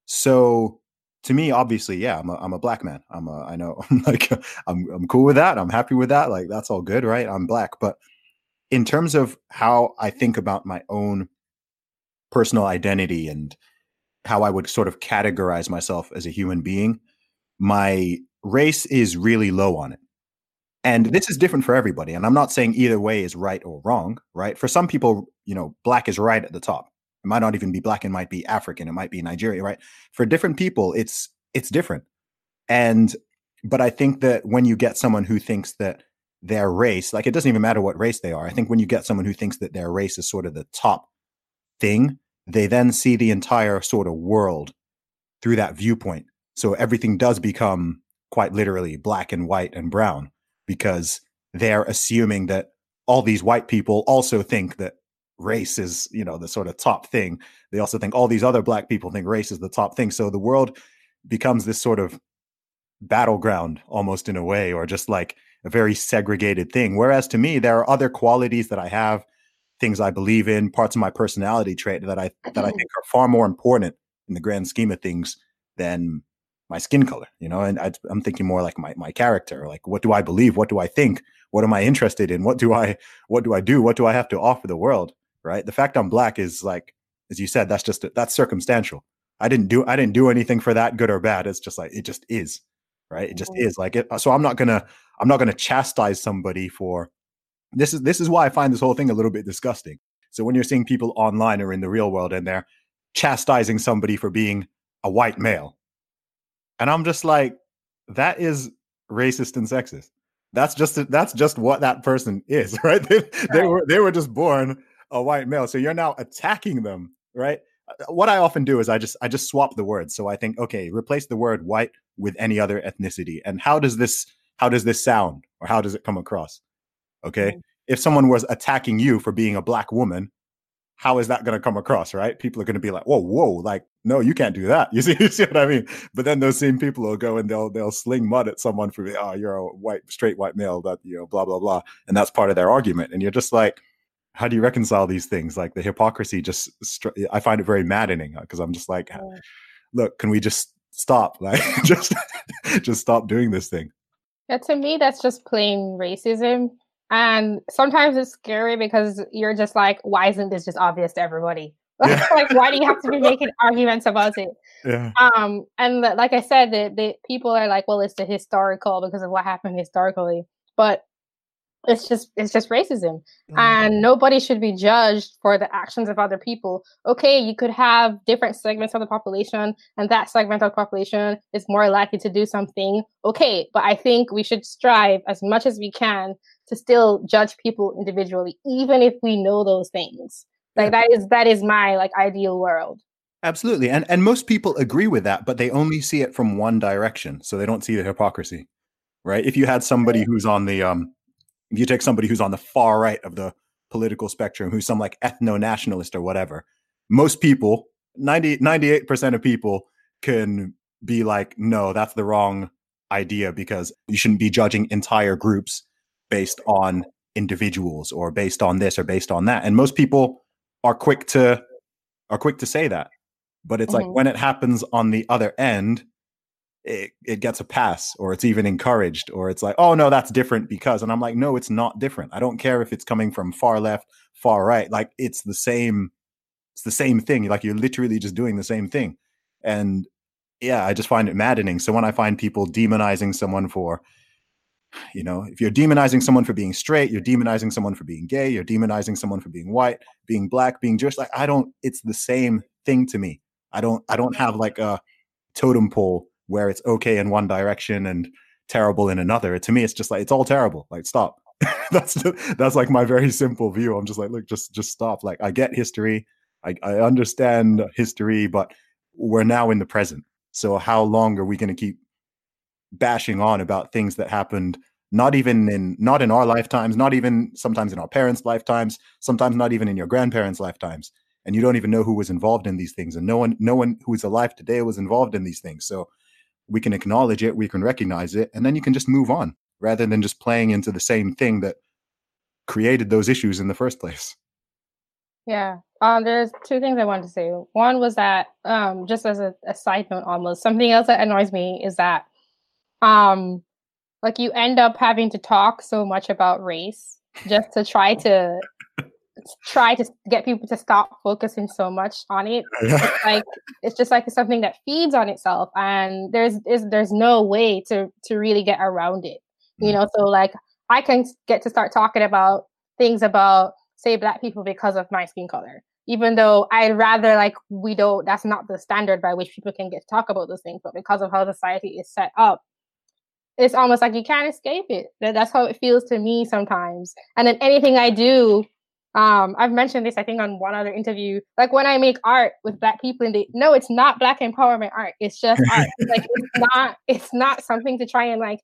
So to me, obviously, yeah, I'm a, I'm a black man. I'm a, I know I'm like, I'm, I'm cool with that. I'm happy with that. Like, that's all good, right? I'm black. But in terms of how I think about my own personal identity and how I would sort of categorize myself as a human being, my race is really low on it. And this is different for everybody. And I'm not saying either way is right or wrong, right? For some people, you know, black is right at the top. It might not even be black. It might be African. It might be Nigeria, right? For different people, it's it's different. And but I think that when you get someone who thinks that their race, like it doesn't even matter what race they are. I think when you get someone who thinks that their race is sort of the top thing, they then see the entire sort of world through that viewpoint. So everything does become quite literally black and white and brown, because they're assuming that all these white people also think that race is, you know, the sort of top thing. They also think all these other black people think race is the top thing. So the world becomes this sort of battleground almost in a way, or just like a very segregated thing. Whereas to me, there are other qualities that I have, things I believe in, parts of my personality trait that I that I think are far more important in the grand scheme of things than my skin color, you know. And I, I'm thinking more like my my character, like what do I believe, what do I think, what am I interested in, what do I what do I do, what do I have to offer the world, right? The fact I'm black is, like, as you said, that's just that's circumstantial. I didn't do I didn't do anything for that, good or bad. It's just like it just is, right? It just is like it. So I'm not gonna I'm not gonna chastise somebody for this. Is this is why I find this whole thing a little bit disgusting. So when you're seeing people online or in the real world and they're chastising somebody for being a white male, and I'm just like, that is racist and sexist. That's just that's just what that person is, right? They, right. they were they were just born a white male, so you're now attacking them, right? What I often do is I just I just swap the words. So I think, okay, replace the word white with any other ethnicity, and how does this how does this sound, or how does it come across? Okay, mm-hmm. If someone was attacking you for being a black woman, how is that going to come across, right? People are going to be like, whoa, whoa, like, no, you can't do that. You see, you see what I mean? But then those same people will go and they'll they'll sling mud at someone for, oh, you're a white, straight white male, that, you know, blah, blah, blah. And that's part of their argument. And you're just like, how do you reconcile these things? Like the hypocrisy just, I find it very maddening, because I'm just like, look, can we just stop? Like, just, just stop doing this thing. Yeah, to me, that's just plain racism. And sometimes it's scary because you're just like, why isn't this just obvious to everybody? Yeah. Like, why do you have to be making arguments about it? Yeah. Um, and the, like I said, the, the people are like, well, it's the historical because of what happened historically. But it's just it's just racism. Mm. And nobody should be judged for the actions of other people. Okay, you could have different segments of the population, and that segment of the population is more likely to do something. Okay, but I think we should strive as much as we can to still judge people individually, even if we know those things. Like, yeah. that is that is my like ideal world. Absolutely. And and most people agree with that, but they only see it from one direction. So they don't see the hypocrisy, right? If you had somebody who's on the um if you take somebody who's on the far right of the political spectrum, who's some like ethno-nationalist or whatever, most people, ninety, ninety-eight percent of people can be like, no, that's the wrong idea, because you shouldn't be judging entire groups based on individuals or based on this or based on that. And most people are quick to are quick to say that. But it's mm-hmm. like when it happens on the other end, it, it gets a pass, or it's even encouraged, or it's like, oh no, that's different because, and I'm like, no, it's not different. I don't care if it's coming from far left, far right. Like, it's the same, it's the same thing. Like, you're literally just doing the same thing. And yeah, I just find it maddening. So when I find people demonizing someone for, you know, if you're demonizing someone for being straight, you're demonizing someone for being gay, you're demonizing someone for being white, being black, being Jewish, like, I don't, it's the same thing to me. I don't, I don't have like a totem pole where it's okay in one direction and terrible in another. To me, it's just like, it's all terrible. Like, stop. that's that's like my very simple view. I'm just like, look, just just stop. Like, I get history, I, I understand history, but we're now in the present. So how long are we going to keep bashing on about things that happened not even in not in our lifetimes, not even sometimes in our parents' lifetimes, sometimes not even in your grandparents' lifetimes, and you don't even know who was involved in these things, and no one no one who is alive today was involved in these things. So we can acknowledge it, we can recognize it, and then you can just move on, rather than just playing into the same thing that created those issues in the first place. Yeah. Um, there's two things I wanted to say. One was that, um, just as a, a side note almost, something else that annoys me is that, um, like you end up having to talk so much about race just to try to try to get people to stop focusing so much on it. It's like it's just like something that feeds on itself, and there's is there's no way to to really get around it. You mm. know, so like I can get to start talking about things about say Black people because of my skin color, even though I'd rather like we don't. That's not the standard by which people can get to talk about those things, but because of how society is set up, it's almost like you can't escape it. That's how it feels to me sometimes. And then anything I do. Um, I've mentioned this, I think, on one other interview. Like when I make art with Black people, in the no, it's not Black empowerment art. It's just art. It's like it's not. It's not something to try and like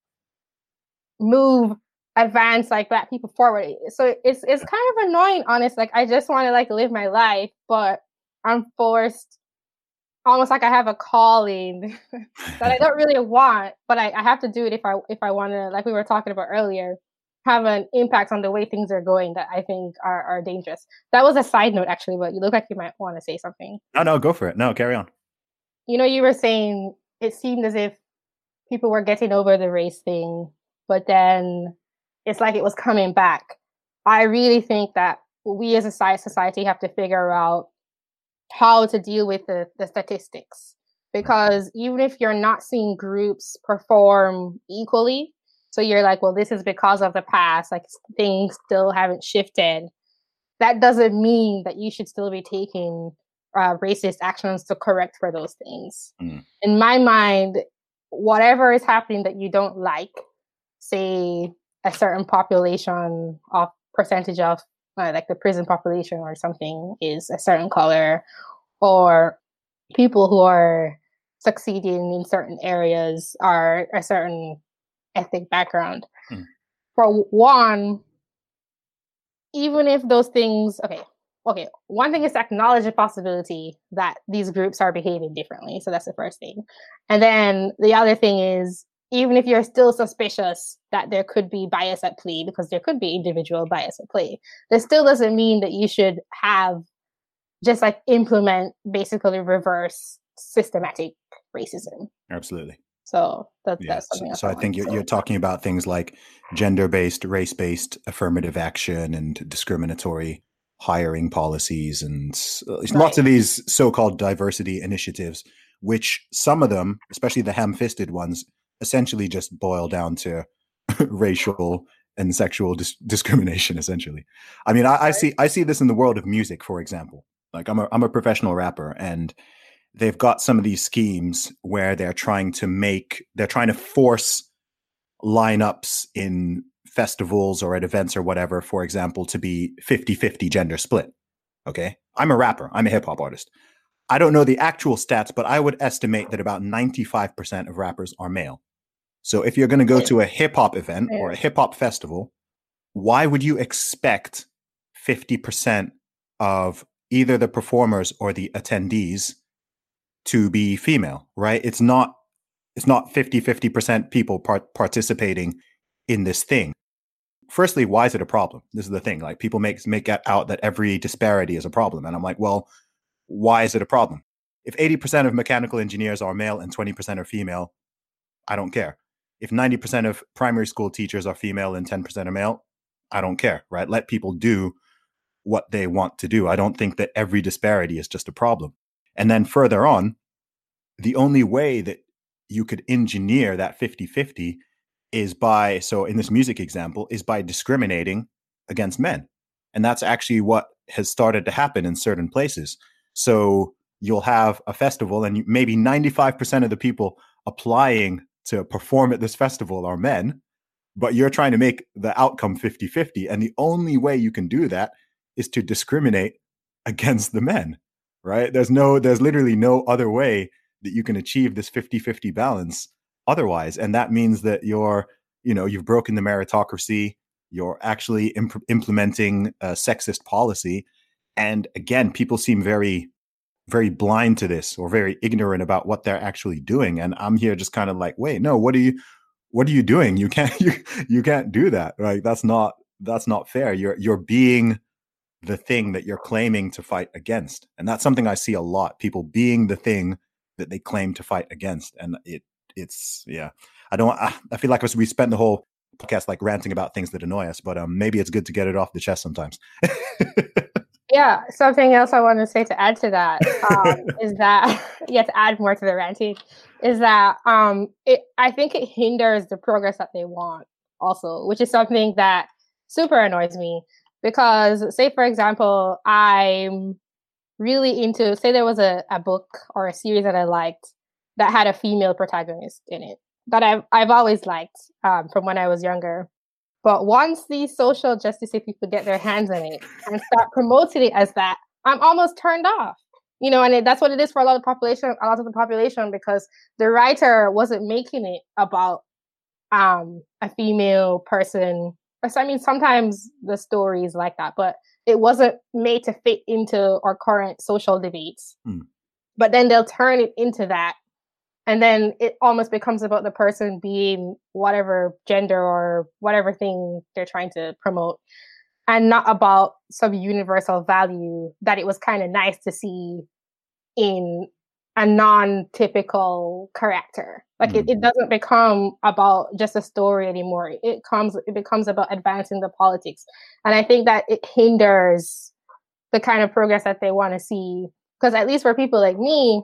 move, advance like Black people forward. So it's it's kind of annoying, honest. Like I just want to like live my life, but I'm forced. Almost like I have a calling that I don't really want, but I, I have to do it if I if I want to. Like we were talking about earlier. Have an impact on the way things are going that I think are, are dangerous. That was a side note, actually, but you look like you might want to say something. No, no, go for it. No, carry on. You know, you were saying it seemed as if people were getting over the race thing, but then it's like it was coming back. I really think that we as a society have to figure out how to deal with the, the statistics. Because even if you're not seeing groups perform equally, so you're like, well, this is because of the past, like things still haven't shifted. That doesn't mean that you should still be taking uh, racist actions to correct for those things. Mm. In my mind, whatever is happening that you don't like, say a certain population of percentage of uh, like the prison population or something is a certain color, or people who are succeeding in certain areas are a certain ethnic background. Hmm. For one, even if those things, okay, okay, one thing is to acknowledge the possibility that these groups are behaving differently. So that's the first thing. And then the other thing is, even if you're still suspicious that there could be bias at play, because there could be individual bias at play, that still doesn't mean that you should have just like implement basically reverse systematic racism. Absolutely. So that, yeah. that's something. So, so I think you're, you're talking about things like gender-based, race-based affirmative action and discriminatory hiring policies and right. lots of these so-called diversity initiatives, which some of them, especially the ham-fisted ones, essentially just boil down to racial and sexual dis- discrimination. Essentially, I mean, I, right. I see I see this in the world of music, for example. Like I'm a I'm a professional rapper, and they've got some of these schemes where they're trying to make, they're trying to force lineups in festivals or at events or whatever, for example, to be fifty-fifty gender split. Okay. I'm a rapper. I'm a hip hop artist. I don't know the actual stats, but I would estimate that about ninety-five percent of rappers are male. So if you're going to go to a hip hop event or a hip hop festival, why would you expect fifty percent of either the performers or the attendees to be female, right? It's not, it's not fifty, fifty percent people part- participating in this thing. Firstly, why is it a problem? This is the thing. Like people make, make it out that every disparity is a problem. And I'm like, well, why is it a problem? If eighty percent of mechanical engineers are male and twenty percent are female, I don't care. If ninety percent of primary school teachers are female and ten percent are male, I don't care, right? Let people do what they want to do. I don't think that every disparity is just a problem. And then further on, the only way that you could engineer that fifty-fifty is by, so in this music example, is by discriminating against men. And that's actually what has started to happen in certain places. So you'll have a festival and maybe ninety-five percent of the people applying to perform at this festival are men, but you're trying to make the outcome fifty-fifty. And the only way you can do that is to discriminate against the men, right? There's no, there's literally no other way that you can achieve this fifty-fifty balance otherwise. And that means that you're, you know, you've broken the meritocracy, you're actually imp- implementing a sexist policy. And again, people seem very, very blind to this or very ignorant about what they're actually doing. And I'm here just kind of like, wait, no, what are you, what are you doing? You can't, you, you can't do that. Right? That's not, that's not fair. You're, you're being, the thing that you're claiming to fight against. And that's something I see a lot, people being the thing that they claim to fight against. And it it's, yeah, I don't, I, I feel like we spent the whole podcast like ranting about things that annoy us, but um, maybe it's good to get it off the chest sometimes. Yeah, something else I want to say to add to that um, is that, yeah, to add more to the ranting, is that um, it, I think it hinders the progress that they want also, which is something that super annoys me. Because, say, for example, I'm really into, say there was a, a book or a series that I liked that had a female protagonist in it, that I've, I've always liked um, from when I was younger. But once these social justice people get their hands on it and start promoting it as that, I'm almost turned off. You know, and it, that's what it is for a lot of population, a lot of the population, because the writer wasn't making it about um, a female person. I mean, sometimes the story is like that, but it wasn't made to fit into our current social debates. Mm. But then they'll turn it into that. And then it almost becomes about the person being whatever gender or whatever thing they're trying to promote, and not about some universal value that it was kind of nice to see in a non-typical character. Like mm-hmm. it, it doesn't become about just a story anymore. It comes, it becomes about advancing the politics. And I think that it hinders the kind of progress that they want to see. Because at least for people like me,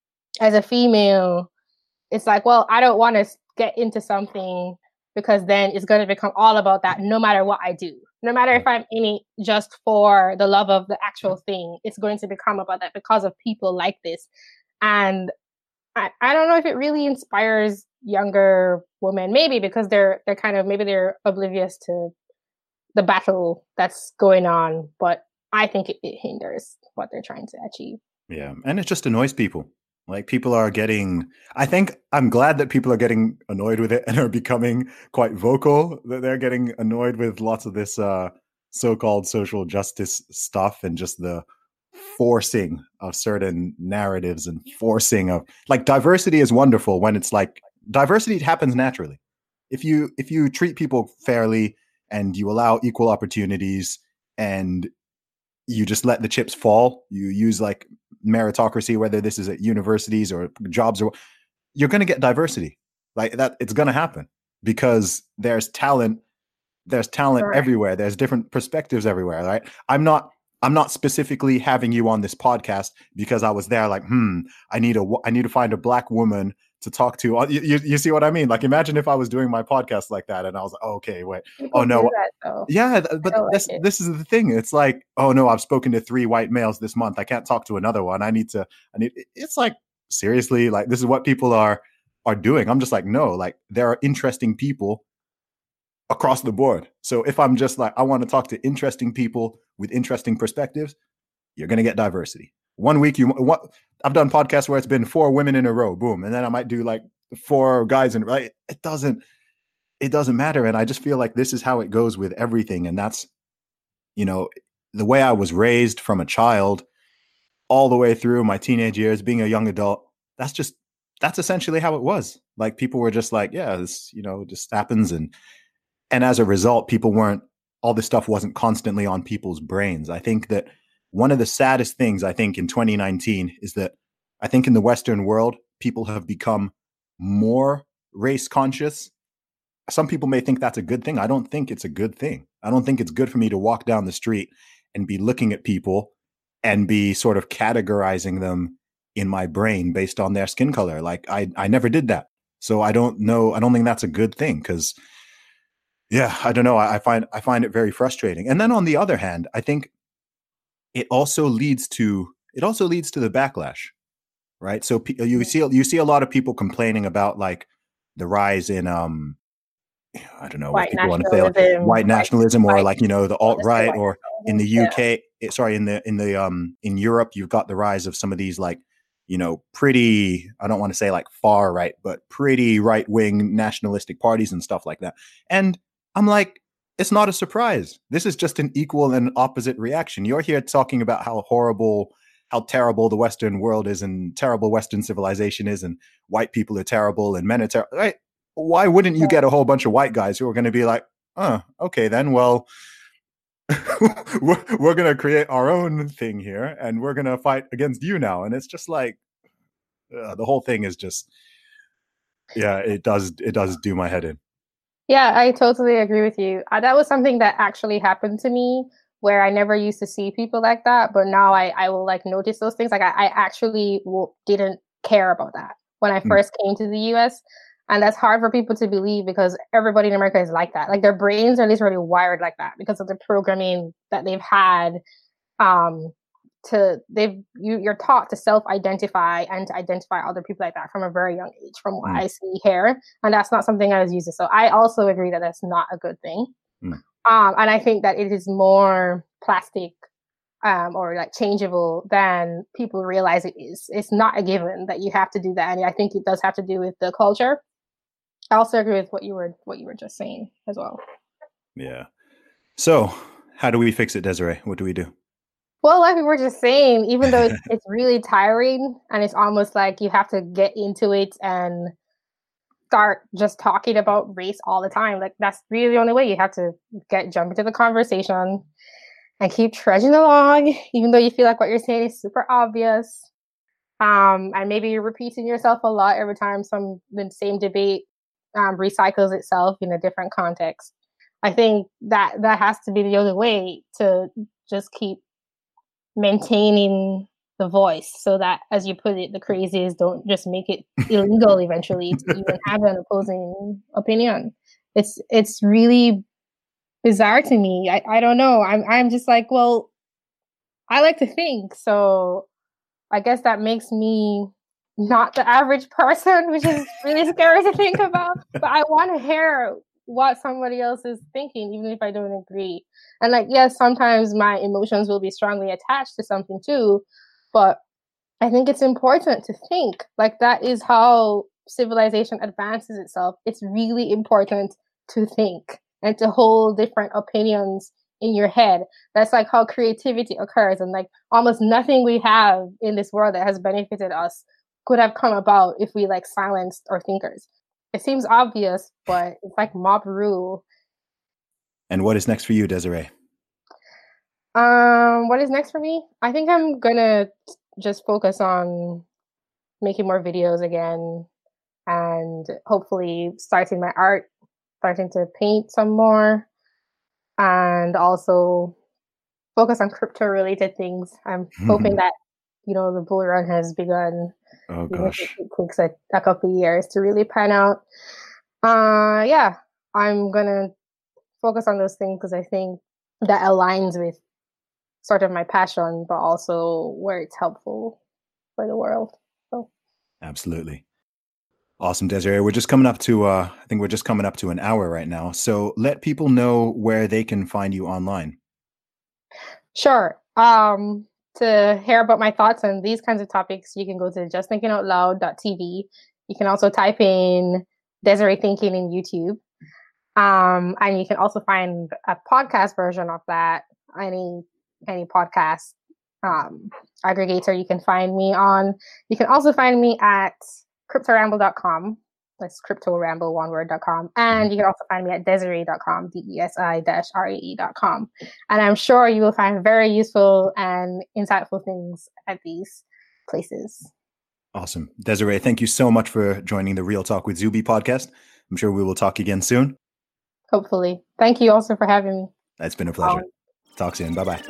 as a female, it's like, well, I don't want to get into something because then it's going to become all about that no matter what I do. No matter if I'm in it just for the love of the actual thing, it's going to become about that because of people like this. And I, I don't know if it really inspires younger women, maybe because they're they're kind of, maybe they're oblivious to the battle that's going on. But I think it, it hinders what they're trying to achieve. Yeah. And it just annoys people. Like people are getting, I think I'm glad that people are getting annoyed with it and are becoming quite vocal, that they're getting annoyed with lots of this uh, so-called social justice stuff and just the forcing of certain narratives and forcing of, like, diversity is wonderful when it's like, diversity happens naturally. If you, if you treat people fairly and you allow equal opportunities and you just let the chips fall, you use like meritocracy, whether this is at universities or jobs, or you're going to get diversity like that. It's going to happen because there's talent. There's talent right. everywhere. There's different perspectives everywhere. Right. I'm not, I'm not specifically having you on this podcast because I was there like, Hmm, I need a, I need to find a black woman to talk to. You, you, you see what I mean? Like, imagine if I was doing my podcast like that and I was like, oh, okay, wait. People oh no. That, yeah. But this, like this is the thing. It's like, oh no, I've spoken to three white males this month. I can't talk to another one. I need to, I need, it's like, seriously, like this is what people are, are doing. I'm just like, no, like there are interesting people across the board. So if I'm just like, I want to talk to interesting people with interesting perspectives, you're going to get diversity. One week, you what I've done podcasts where it's been four women in a row, boom, and then I might do like four guys in right. It doesn't, it doesn't matter, and I just feel like this is how it goes with everything, and that's, you know, the way I was raised from a child, all the way through my teenage years, being a young adult. That's just that's essentially how it was. Like people were just like, yeah, this, you know, just happens, and and as a result, people weren't. All this stuff wasn't constantly on people's brains. I think that. One of the saddest things I think in twenty nineteen is that I think in the Western world, people have become more race conscious. Some people may think that's a good thing. I don't think it's a good thing. I don't think it's good for me to walk down the street and be looking at people and be sort of categorizing them in my brain based on their skin color. Like I, I never did that. So I don't know. I don't think that's a good thing because, yeah, I don't know. I, I find I find it very frustrating. And then on the other hand, I think it also leads to it also leads to the backlash, right? So p- you see you see a lot of people complaining about like the rise in um I don't know white what people want to say, like white nationalism, white, or like, you know, the alt right, or in the U K, yeah. sorry, in the in the um in Europe, you've got the rise of some of these like, you know, pretty, I don't want to say like far right, but pretty right wing nationalistic parties and stuff like that. And I'm like, it's not a surprise. This is just an equal and opposite reaction. You're here talking about how horrible, how terrible the Western world is and terrible Western civilization is, and white people are terrible and men are terrible. Right? Why wouldn't you get a whole bunch of white guys who are going to be like, oh, okay, then, well, we're, we're going to create our own thing here and we're going to fight against you now. And it's just like, uh, the whole thing is just, yeah, it does, it does do my head in. Yeah, I totally agree with you. Uh, that was something that actually happened to me where I never used to see people like that. But now I, I will like notice those things. Like I, I actually w- didn't care about that when I first mm. came to the U S. And that's hard for people to believe because everybody in America is like that. Like their brains are literally wired like that because of the programming that they've had. Um, to they've you, you're taught to self-identify and to identify other people like that from a very young age, from what mm. I see here. And that's not something I was used to. So I also agree that that's not a good thing. Mm. Um, and I think that it is more plastic um, or like changeable than people realize it is. It's not a given that you have to do that. And I think it does have to do with the culture. I also agree with what you were what you were just saying as well. Yeah. So how do we fix it, Desiree? What do we do? Well, like we were just saying, even though it's, it's really tiring and it's almost like you have to get into it and start just talking about race all the time. Like that's really the only way. You have to get jump into the conversation and keep trudging along, even though you feel like what you're saying is super obvious. Um, and maybe you're repeating yourself a lot every time some the same debate um, recycles itself in a different context. I think that that has to be the only way to just keep maintaining the voice so that, as you put it, the crazies don't just make it illegal eventually to even have an opposing opinion. It's it's really bizarre to me. I, I don't know. I'm I'm just like, well, I like to think, so I guess that makes me not the average person, which is really scary to think about. But I want to hear what somebody else is thinking, even if I don't agree. And like, yes, sometimes my emotions will be strongly attached to something too, but I think it's important to think. Like that is how civilization advances itself. It's really important to think and to hold different opinions in your head. That's like how creativity occurs. And like almost nothing we have in this world that has benefited us could have come about if we like silenced our thinkers. It seems obvious, but it's like mob rule. And what is next for you, Desiree? Um, what is next for me? I think I'm gonna just focus on making more videos again and hopefully starting my art, starting to paint some more, and also focus on crypto related things. I'm hoping that, you know, the bull run has begun. Oh gosh. It takes a, a couple of years to really pan out. Uh, yeah, I'm gonna focus on those things because I think that aligns with sort of my passion, but also where it's helpful for the world. So. Absolutely. Awesome, Desiree. We're just coming up to, uh, I think we're just coming up to an hour right now. So let people know where they can find you online. Sure. Um, to hear about my thoughts on these kinds of topics, you can go to just thinking out loud dot t v. You can also type in Desiree Thinking in YouTube. Um, and you can also find a podcast version of that, any any podcast um, aggregator you can find me on. You can also find me at crypto ramble dot com. That's cryptoramble, one word, dot com. And you can also find me at desiree dot com, D E S I R A E dot com. And I'm sure you will find very useful and insightful things at these places. Awesome. Desiree, thank you so much for joining the Real Talk with Zuby podcast. I'm sure we will talk again soon. Hopefully. Thank you also for having me. It's been a pleasure. Um, talk soon. Bye-bye.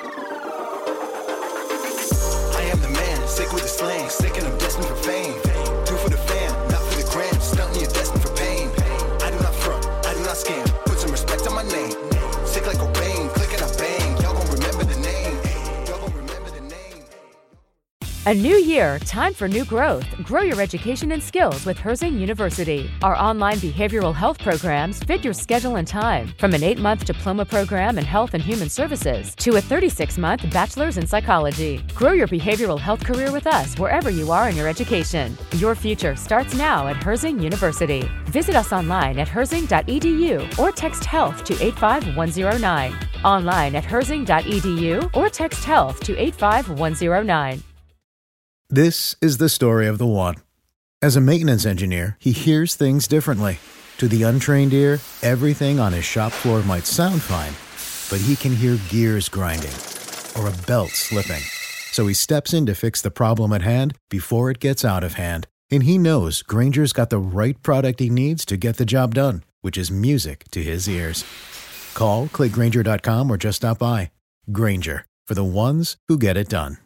I am the man, sick with the slang, sick and I'm destined for fame. Do for the fam, not for the gram, stunting you're destined for pain. I do not front, I do not scam, put some respect on my name. Sick like Cobain, click and I bang, y'all gon' remember the name. Y'all gon' remember the name. A new year, time for new growth. Grow your education and skills with Herzing University. Our online behavioral health programs fit your schedule and time. From an eight-month diploma program in health and human services to a thirty-six month bachelor's in psychology. Grow your behavioral health career with us wherever you are in your education. Your future starts now at Herzing University. Visit us online at herzing dot e d u or text health to eight five one zero nine. Online at herzing dot e d u or text health to eight five one zero nine. This is the story of the one. As a maintenance engineer, he hears things differently. To the untrained ear, everything on his shop floor might sound fine, but he can hear gears grinding or a belt slipping. So he steps in to fix the problem at hand before it gets out of hand. And he knows Grainger's got the right product he needs to get the job done, which is music to his ears. Call, click Grainger dot com, or just stop by. Grainger, for the ones who get it done.